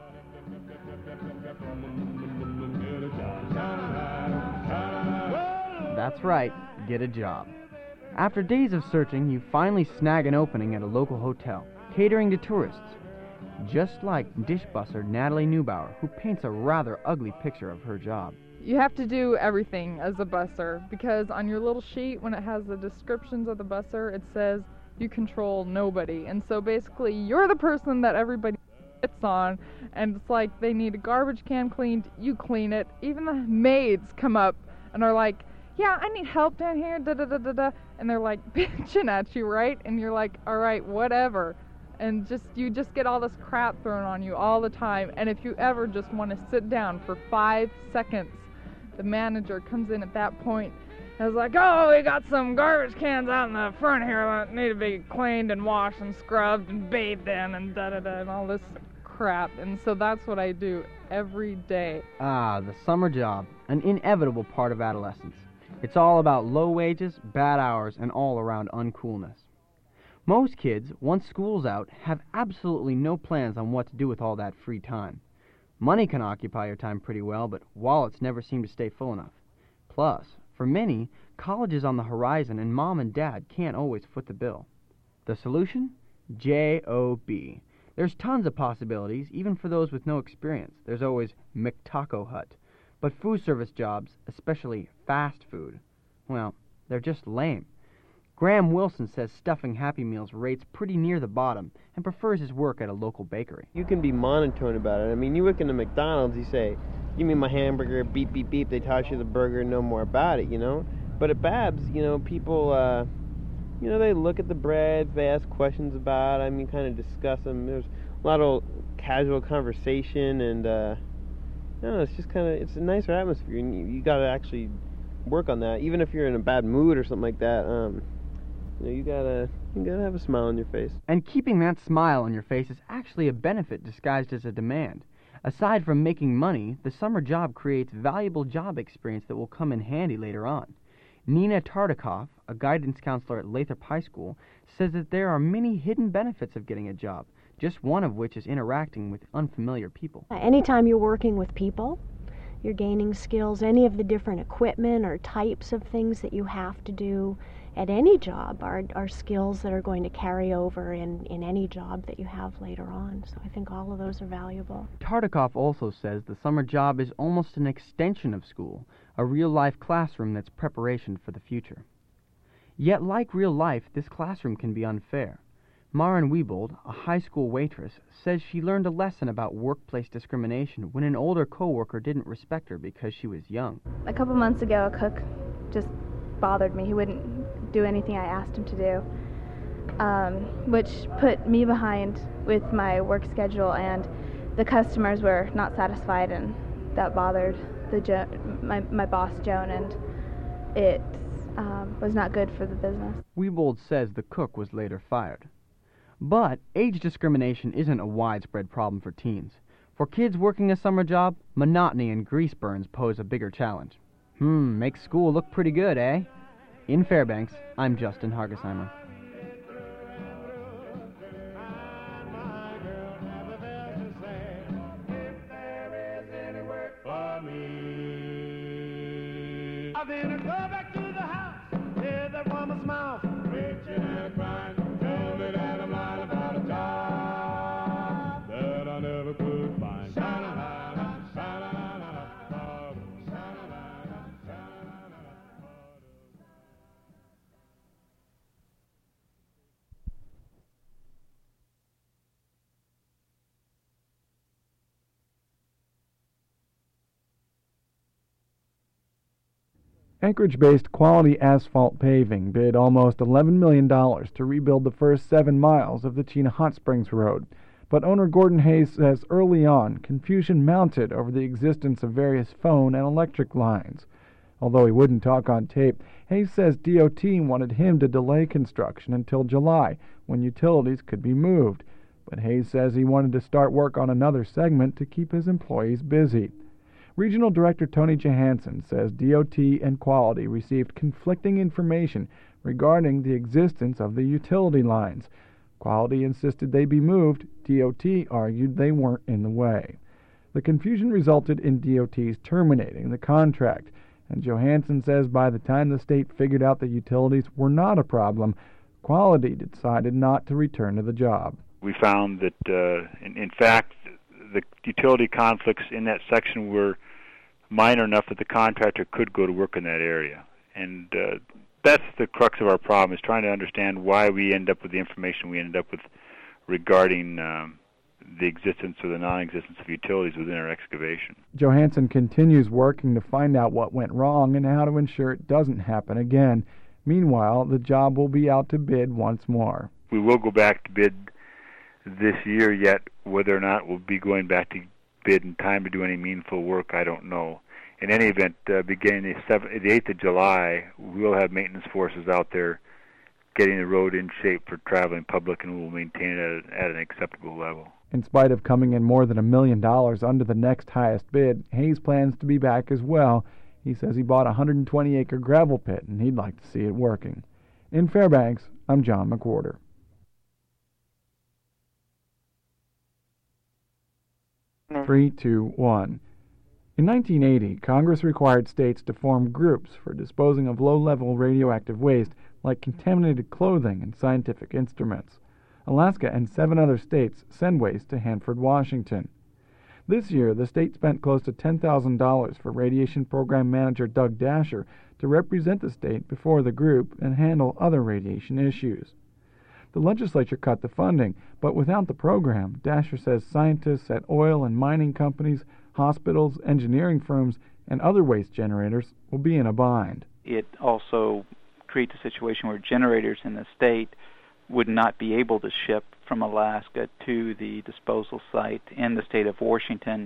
That's right, get a job. After days of searching, you finally snag an opening at a local hotel, catering to tourists. Just like dish busser Natalie Neubauer, who paints a rather ugly picture of her job. You have to do everything as a busser, because on your little sheet, when it has the descriptions of the busser, it says you control nobody. And so basically, you're the person that everybody hits on, and it's like they need a garbage can cleaned, you clean it. Even the maids come up and are like, yeah, I need help down here, da da da da da, and they're like bitching at you, right? And you're like, all right, whatever. And just you just get all this crap thrown on you all the time. And if you ever just want to sit down for five seconds, the manager comes in at that point and is like, oh, we got some garbage cans out in the front here that need to be cleaned and washed and scrubbed and bathed in and da da da and all this crap. And so that's what I do every day. Ah, the summer job, an inevitable part of adolescence. It's all about low wages, bad hours, and all-around uncoolness. Most kids, once school's out, have absolutely no plans on what to do with all that free time. Money can occupy your time pretty well, but wallets never seem to stay full enough. Plus, for many, college is on the horizon and mom and dad can't always foot the bill. The solution? J O B. There's tons of possibilities, even for those with no experience. There's always McTaco Hut. But food service jobs, especially fast food, well, they're just lame. Graham Wilson says stuffing Happy Meals rates pretty near the bottom and prefers his work at a local bakery. You can be monotone about it. I mean, you work in a McDonald's, you say, give me my hamburger, beep, beep, beep, they toss you the burger, no more about it, you know? But at Babs, you know, people, uh, you know, they look at the breads, they ask questions about it, I mean, kind of discuss them. There's a lot of casual conversation, and, uh, I don't know, it's just kind of, it's a nicer atmosphere, and you, you got to actually work on that. Even if you're in a bad mood or something like that, um, you know, you gotta, you gotta have a smile on your face. And keeping that smile on your face is actually a benefit disguised as a demand. Aside from making money, the summer job creates valuable job experience that will come in handy later on. Nina Tartikoff, a guidance counselor at Lathrop High School, says that there are many hidden benefits of getting a job, just one of which is interacting with unfamiliar people. Anytime you're working with people, you're gaining skills. Any of the different equipment or types of things that you have to do at any job are, are skills that are going to carry over in, in any job that you have later on. So I think all of those are valuable. Tartikoff also says the summer job is almost an extension of school, a real-life classroom that's preparation for the future. Yet, like real life, this classroom can be unfair. Maren Wiebold, a high school waitress, says she learned a lesson about workplace discrimination when an older coworker didn't respect her because she was young. A couple months ago, a cook just bothered me. He wouldn't do anything I asked him to do, um, which put me behind with my work schedule, and the customers were not satisfied, and that bothered the jo- my, my boss, Joan, and it um, was not good for the business. Wiebold says the cook was later fired. But age discrimination isn't a widespread problem for teens. For kids working a summer job, monotony and grease burns pose a bigger challenge. Hmm, makes school look pretty good, eh? In Fairbanks, I'm Justin Hargesheimer. I then go back to the house, hear that woman's mouth, preaching and crying, tell me that I'm lying about a job that I never could find. Sha-la-la-la, sha-la-la-la, sha-la-la-la, sha-la-la-la. Anchorage-based Quality Asphalt Paving bid almost eleven million dollars to rebuild the first seven miles of the Chena Hot Springs Road, but owner Gordon Hayes says early on, confusion mounted over the existence of various phone and electric lines. Although he wouldn't talk on tape, Hayes says D O T wanted him to delay construction until July, when utilities could be moved. But Hayes says he wanted to start work on another segment to keep his employees busy. Regional Director Tony Johansson says D O T and Quality received conflicting information regarding the existence of the utility lines. Quality insisted they be moved. D O T argued they weren't in the way. The confusion resulted in D O T's terminating the contract, and Johansson says by the time the state figured out that utilities were not a problem, Quality decided not to return to the job. We found that, uh, in, in fact, the utility conflicts in that section were minor enough that the contractor could go to work in that area. And uh, that's the crux of our problem, is trying to understand why we end up with the information we ended up with regarding um, the existence or the non-existence of utilities within our excavation. Johansson continues working to find out what went wrong and how to ensure it doesn't happen again. Meanwhile, the job will be out to bid once more. We will go back to bid this year, yet whether or not we'll be going back to bid in time to do any meaningful work, I don't know. In any event, uh, beginning the, seventh, the eighth of July, we'll have maintenance forces out there getting the road in shape for traveling public, and we'll maintain it at, at an acceptable level. In spite of coming in more than a million dollars under the next highest bid, Hayes plans to be back as well. He says he bought a one hundred twenty acre gravel pit, and he'd like to see it working. In Fairbanks, I'm John McWhorter. Three, two, one. In nineteen eighty, Congress required states to form groups for disposing of low-level radioactive waste like contaminated clothing and scientific instruments. Alaska and seven other states send waste to Hanford, Washington. This year, the state spent close to ten thousand dollars for Radiation Program Manager Doug Dasher to represent the state before the group and handle other radiation issues. The legislature cut the funding, but without the program, Dasher says scientists at oil and mining companies, hospitals, engineering firms, and other waste generators will be in a bind. It also creates a situation where generators in the state would not be able to ship from Alaska to the disposal site in the state of Washington.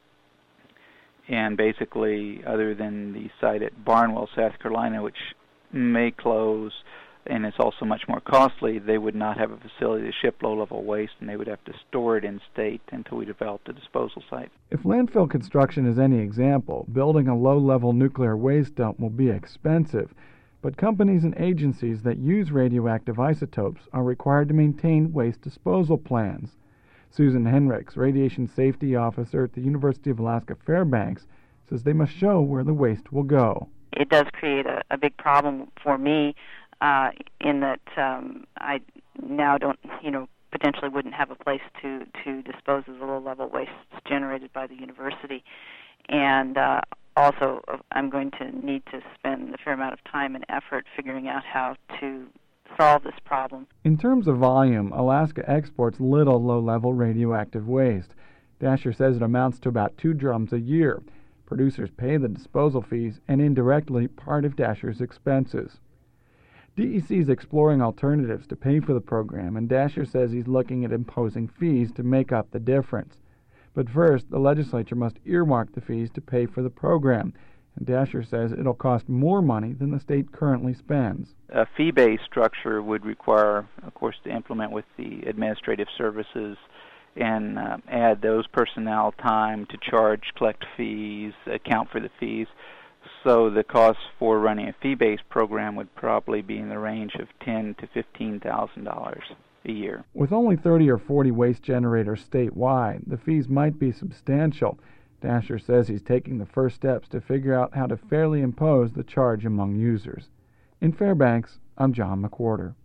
And basically, other than the site at Barnwell, South Carolina, which may close, and it's also much more costly, they would not have a facility to ship low-level waste, and they would have to store it in-state until we developed a disposal site. If landfill construction is any example, building a low-level nuclear waste dump will be expensive, but companies and agencies that use radioactive isotopes are required to maintain waste disposal plans. Susan Henricks, Radiation Safety Officer at the University of Alaska Fairbanks, says they must show where the waste will go. It does create a, a big problem for me uh, in that um, I now don't, you know, potentially wouldn't have a place to, to dispose of the low-level waste generated by the university. And uh, also, I'm going to need to spend a fair amount of time and effort figuring out how to solve this problem. In terms of volume, Alaska exports little low-level radioactive waste. Dasher says it amounts to about two drums a year. Producers pay the disposal fees and indirectly part of Dasher's expenses. D E C is exploring alternatives to pay for the program, and Dasher says he's looking at imposing fees to make up the difference. But first, the legislature must earmark the fees to pay for the program, and Dasher says it'll cost more money than the state currently spends. A fee-based structure would require, of course, to implement with the administrative services and uh, add those personnel time to charge, collect fees, account for the fees. So the cost for running a fee-based program would probably be in the range of ten thousand to fifteen thousand dollars a year. With only thirty or forty waste generators statewide, the fees might be substantial. Dasher says he's taking the first steps to figure out how to fairly impose the charge among users. In Fairbanks, I'm John McWhorter.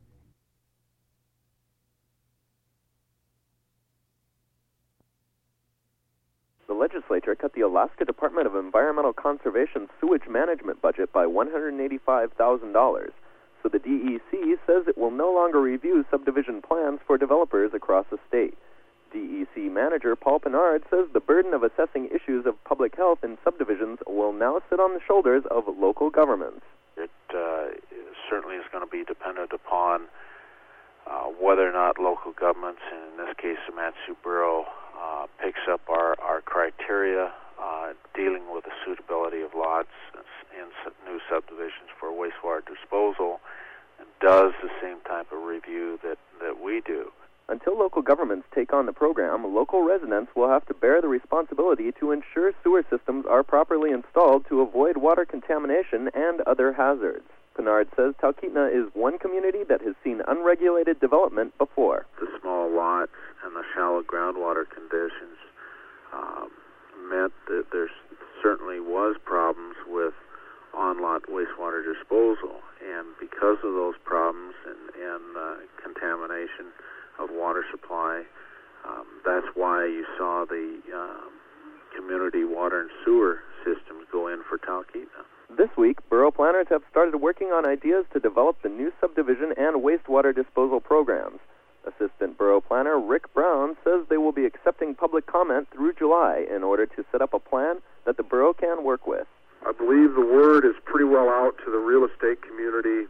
The legislature cut the Alaska Department of Environmental Conservation sewage management budget by one hundred eighty-five thousand dollars. So the D E C says it will no longer review subdivision plans for developers across the state. D E C manager Paul Pinard says the burden of assessing issues of public health in subdivisions will now sit on the shoulders of local governments. It uh, certainly is going to be dependent upon uh, whether or not local governments, and in this case the Mat-Su Borough, uh, picks up our, our criteria. uh, dealing with the suitability of lots in new subdivisions for wastewater disposal, and does the same type of review that, that we do. Until local governments take on the program, local residents will have to bear the responsibility to ensure sewer systems are properly installed to avoid water contamination and other hazards. Pinard says Talkeetna is one community that has seen unregulated development before. The small lots and the shallow groundwater conditions um, meant that there certainly was problems with on-lot wastewater disposal, and because of those problems and, and uh, contamination of water supply, um, that's why you saw the um, community water and sewer systems go in for Talkeetna. This week, borough planners have started working on ideas to develop the new subdivision and wastewater disposal programs. Assistant Borough Planner Rick Brown says they will be accepting public comment through July in order to set up a plan that the borough can work with. I believe the word is pretty well out to the real estate community,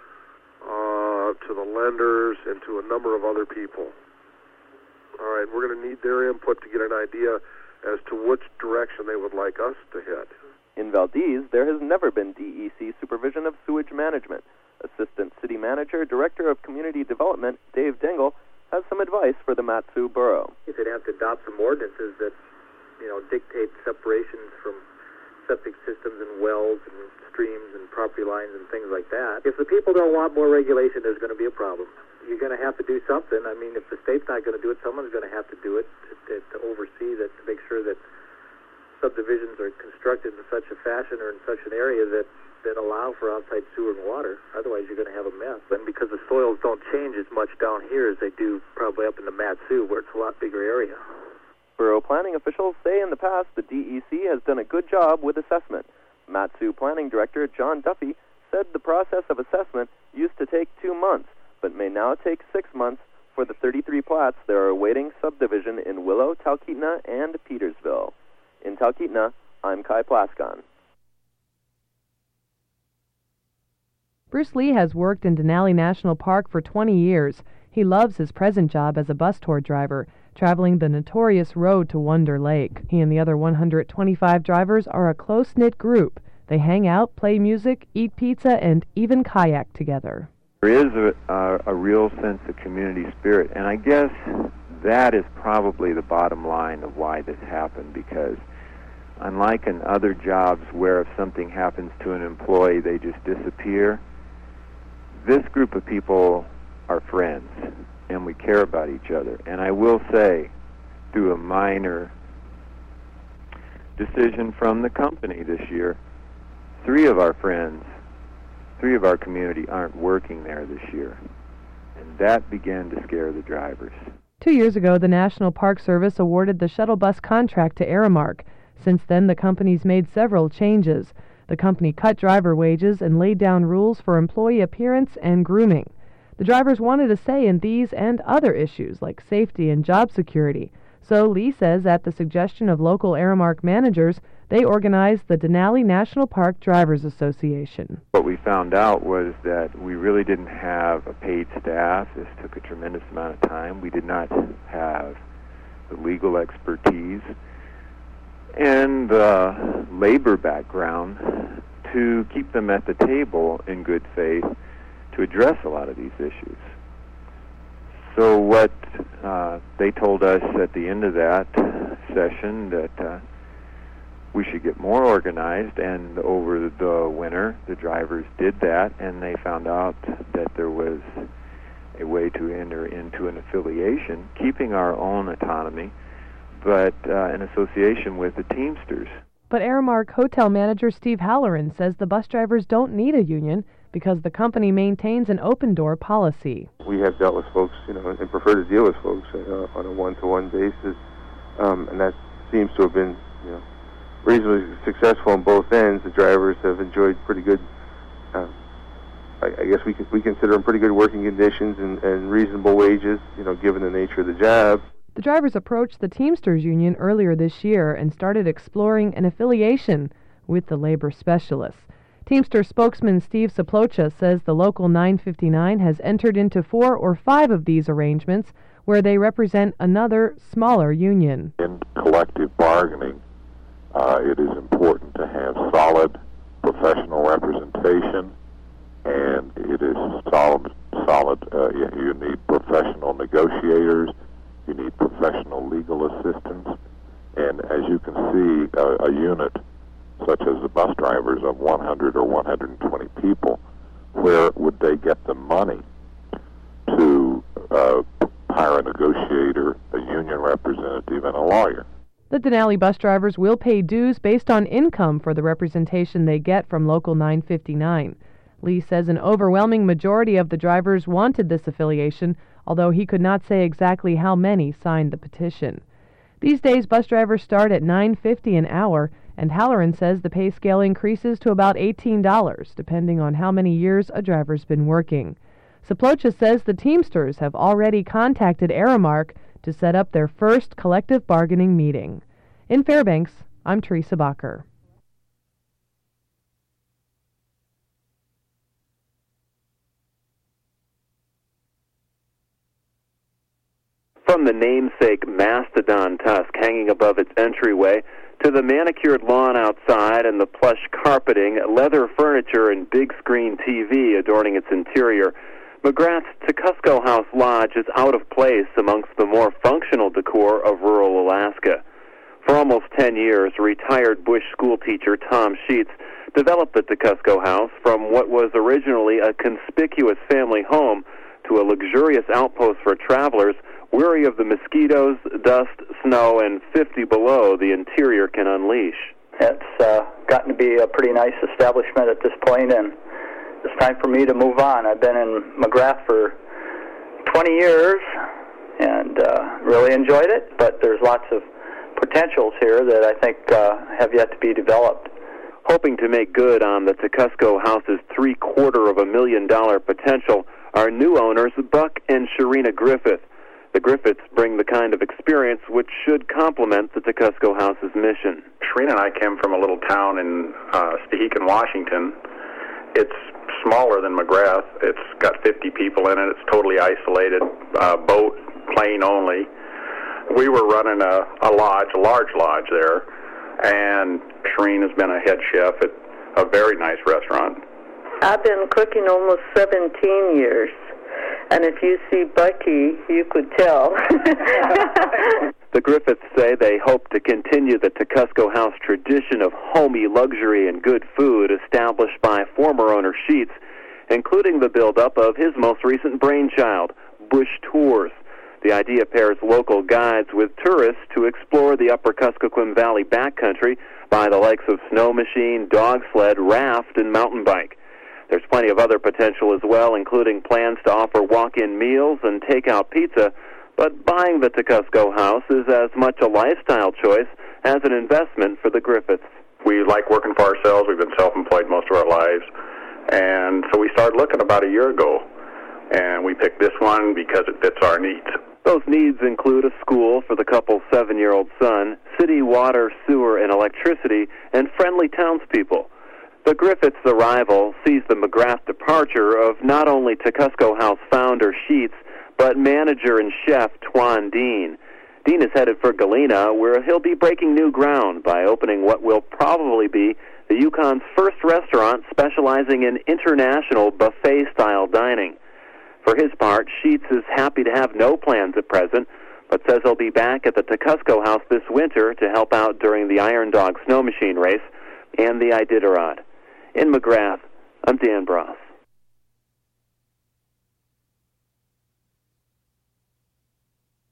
uh, to the lenders, and to a number of other people. All right, we're going to need their input to get an idea as to which direction they would like us to head. In Valdez, there has never been D E C supervision of sewage management. Assistant City Manager, Director of Community Development, Dave Dingle, has some advice for the Mat-Su Borough. If they'd have to adopt some ordinances that, you know, dictate separations from septic systems and wells and streams and property lines and things like that. If the people don't want more regulation, there's going to be a problem. You're going to have to do something. I mean, if the state's not going to do it, someone's going to have to do it to, to, to oversee that, to make sure that subdivisions are constructed in such a fashion or in such an area that, that allow for outside sewer and water. Otherwise, you're going to have a mess. And because the soils don't change as much down here as they do probably up in the Mat-Su, where it's a lot bigger area. Borough planning officials say in the past the D E C has done a good job with assessment. Mat-Su Planning Director John Duffy said the process of assessment used to take two months, but may now take six months for the thirty-three plats that are awaiting subdivision in Willow, Talkeetna, and Petersville. In Talkeetna, I'm Kai Plascon. Bruce Lee has worked in Denali National Park for twenty years. He loves his present job as a bus tour driver, traveling the notorious road to Wonder Lake. He and the other one hundred twenty-five drivers are a close-knit group. They hang out, play music, eat pizza, and even kayak together. There is a, a, a real sense of community spirit, and I guess that is probably the bottom line of why this happened, because unlike in other jobs where if something happens to an employee, they just disappear, this group of people are friends, and we care about each other. And I will say, through a minor decision from the company this year, three of our friends, three of our community aren't working there this year. And that began to scare the drivers. Two years ago, the National Park Service awarded the shuttle bus contract to Aramark. Since then, the company's made several changes. The company cut driver wages and laid down rules for employee appearance and grooming. The drivers wanted a say in these and other issues like safety and job security. So Lee says at the suggestion of local Aramark managers, they organized the Denali National Park Drivers Association. What we found out was that we really didn't have a paid staff. This took a tremendous amount of time. We did not have the legal expertise and the labor background to keep them at the table in good faith to address a lot of these issues. So what uh, they told us at the end of that session that uh, we should get more organized, and over the winter the drivers did that, and they found out that there was a way to enter into an affiliation, keeping our own autonomy, but uh, in association with the Teamsters. But Aramark hotel manager Steve Halloran says the bus drivers don't need a union because the company maintains an open-door policy. We have dealt with folks, you know, and prefer to deal with folks uh, on a one-to-one basis, um, and that seems to have been, you know, reasonably successful on both ends. The drivers have enjoyed pretty good, uh, I, I guess we, we consider them pretty good working conditions and, and reasonable wages, you know, given the nature of the job. The drivers approached the Teamsters Union earlier this year and started exploring an affiliation with the labor specialists. Teamster spokesman Steve Saplocha says the local nine fifty-nine has entered into four or five of these arrangements where they represent another, smaller union. In collective bargaining, Uh, it is important to have solid professional representation, and it is solid. Solid. Uh, you, you need professional negotiators. You need professional legal assistance, and as you can see, a, a unit such as the bus drivers of one hundred or one hundred twenty people, where would they get the money to uh, hire a negotiator, a union representative, and a lawyer? The Denali bus drivers will pay dues based on income for the representation they get from Local nine fifty-nine. Lee says an overwhelming majority of the drivers wanted this affiliation, although he could not say exactly how many signed the petition. These days, bus drivers start at nine fifty an hour, and Halloran says the pay scale increases to about eighteen dollars, depending on how many years a driver's been working. Saplocha says the Teamsters have already contacted Aramark to set up their first collective bargaining meeting. In Fairbanks, I'm Teresa Bacher. From the namesake mastodon tusk hanging above its entryway to the manicured lawn outside and the plush carpeting, leather furniture, and big screen T V adorning its interior, McGrath's Tucusco House Lodge is out of place amongst the more functional decor of rural Alaska. For almost ten years, retired Bush schoolteacher Tom Sheets developed the Tucusco House from what was originally a conspicuous family home to a luxurious outpost for travelers weary of the mosquitoes, dust, snow, and fifty below the interior can unleash. It's uh, gotten to be a pretty nice establishment at this point, and it's time for me to move on. I've been in McGrath for twenty years and uh, really enjoyed it, but there's lots of potentials here that I think uh, have yet to be developed. Hoping to make good on the Tucusco House's three-quarter of a million dollar potential are new owners Buck and Sharina Griffith. The Griffiths bring the kind of experience which should complement the Tucusco House's mission. Sharina and I came from a little town in uh, Stehekin, Washington. It's smaller than McGrath. It's got fifty people in it. It's totally isolated, uh, boat, plane only. We were running a, a lodge, a large lodge there, and Sharina has been a head chef at a very nice restaurant. I've been cooking almost seventeen years. And if you see Bucky, you could tell. The Griffiths say they hope to continue the Tucusco House tradition of homey luxury and good food established by former owner Sheets, including the buildup of his most recent brainchild, Bush Tours. The idea pairs local guides with tourists to explore the upper Kuskokwim Valley backcountry by the likes of snow machine, dog sled, raft, and mountain bike. There's plenty of other potential as well, including plans to offer walk-in meals and take-out pizza, but buying the Tucusco House is as much a lifestyle choice as an investment for the Griffiths. We like working for ourselves. We've been self-employed most of our lives, and so we started looking about a year ago, and we picked this one because it fits our needs. Those needs include a school for the couple's seven-year-old son, city water, sewer, and electricity, and friendly townspeople. The Griffiths' arrival sees the McGrath departure of not only Tucusco House founder Sheets, but manager and chef Twan Dean. Dean is headed for Galena, where he'll be breaking new ground by opening what will probably be the Yukon's first restaurant specializing in international buffet-style dining. For his part, Sheets is happy to have no plans at present, but says he'll be back at the Tucusco House this winter to help out during the Iron Dog snow machine race and the Iditarod. In McGrath, I'm Dan Bross.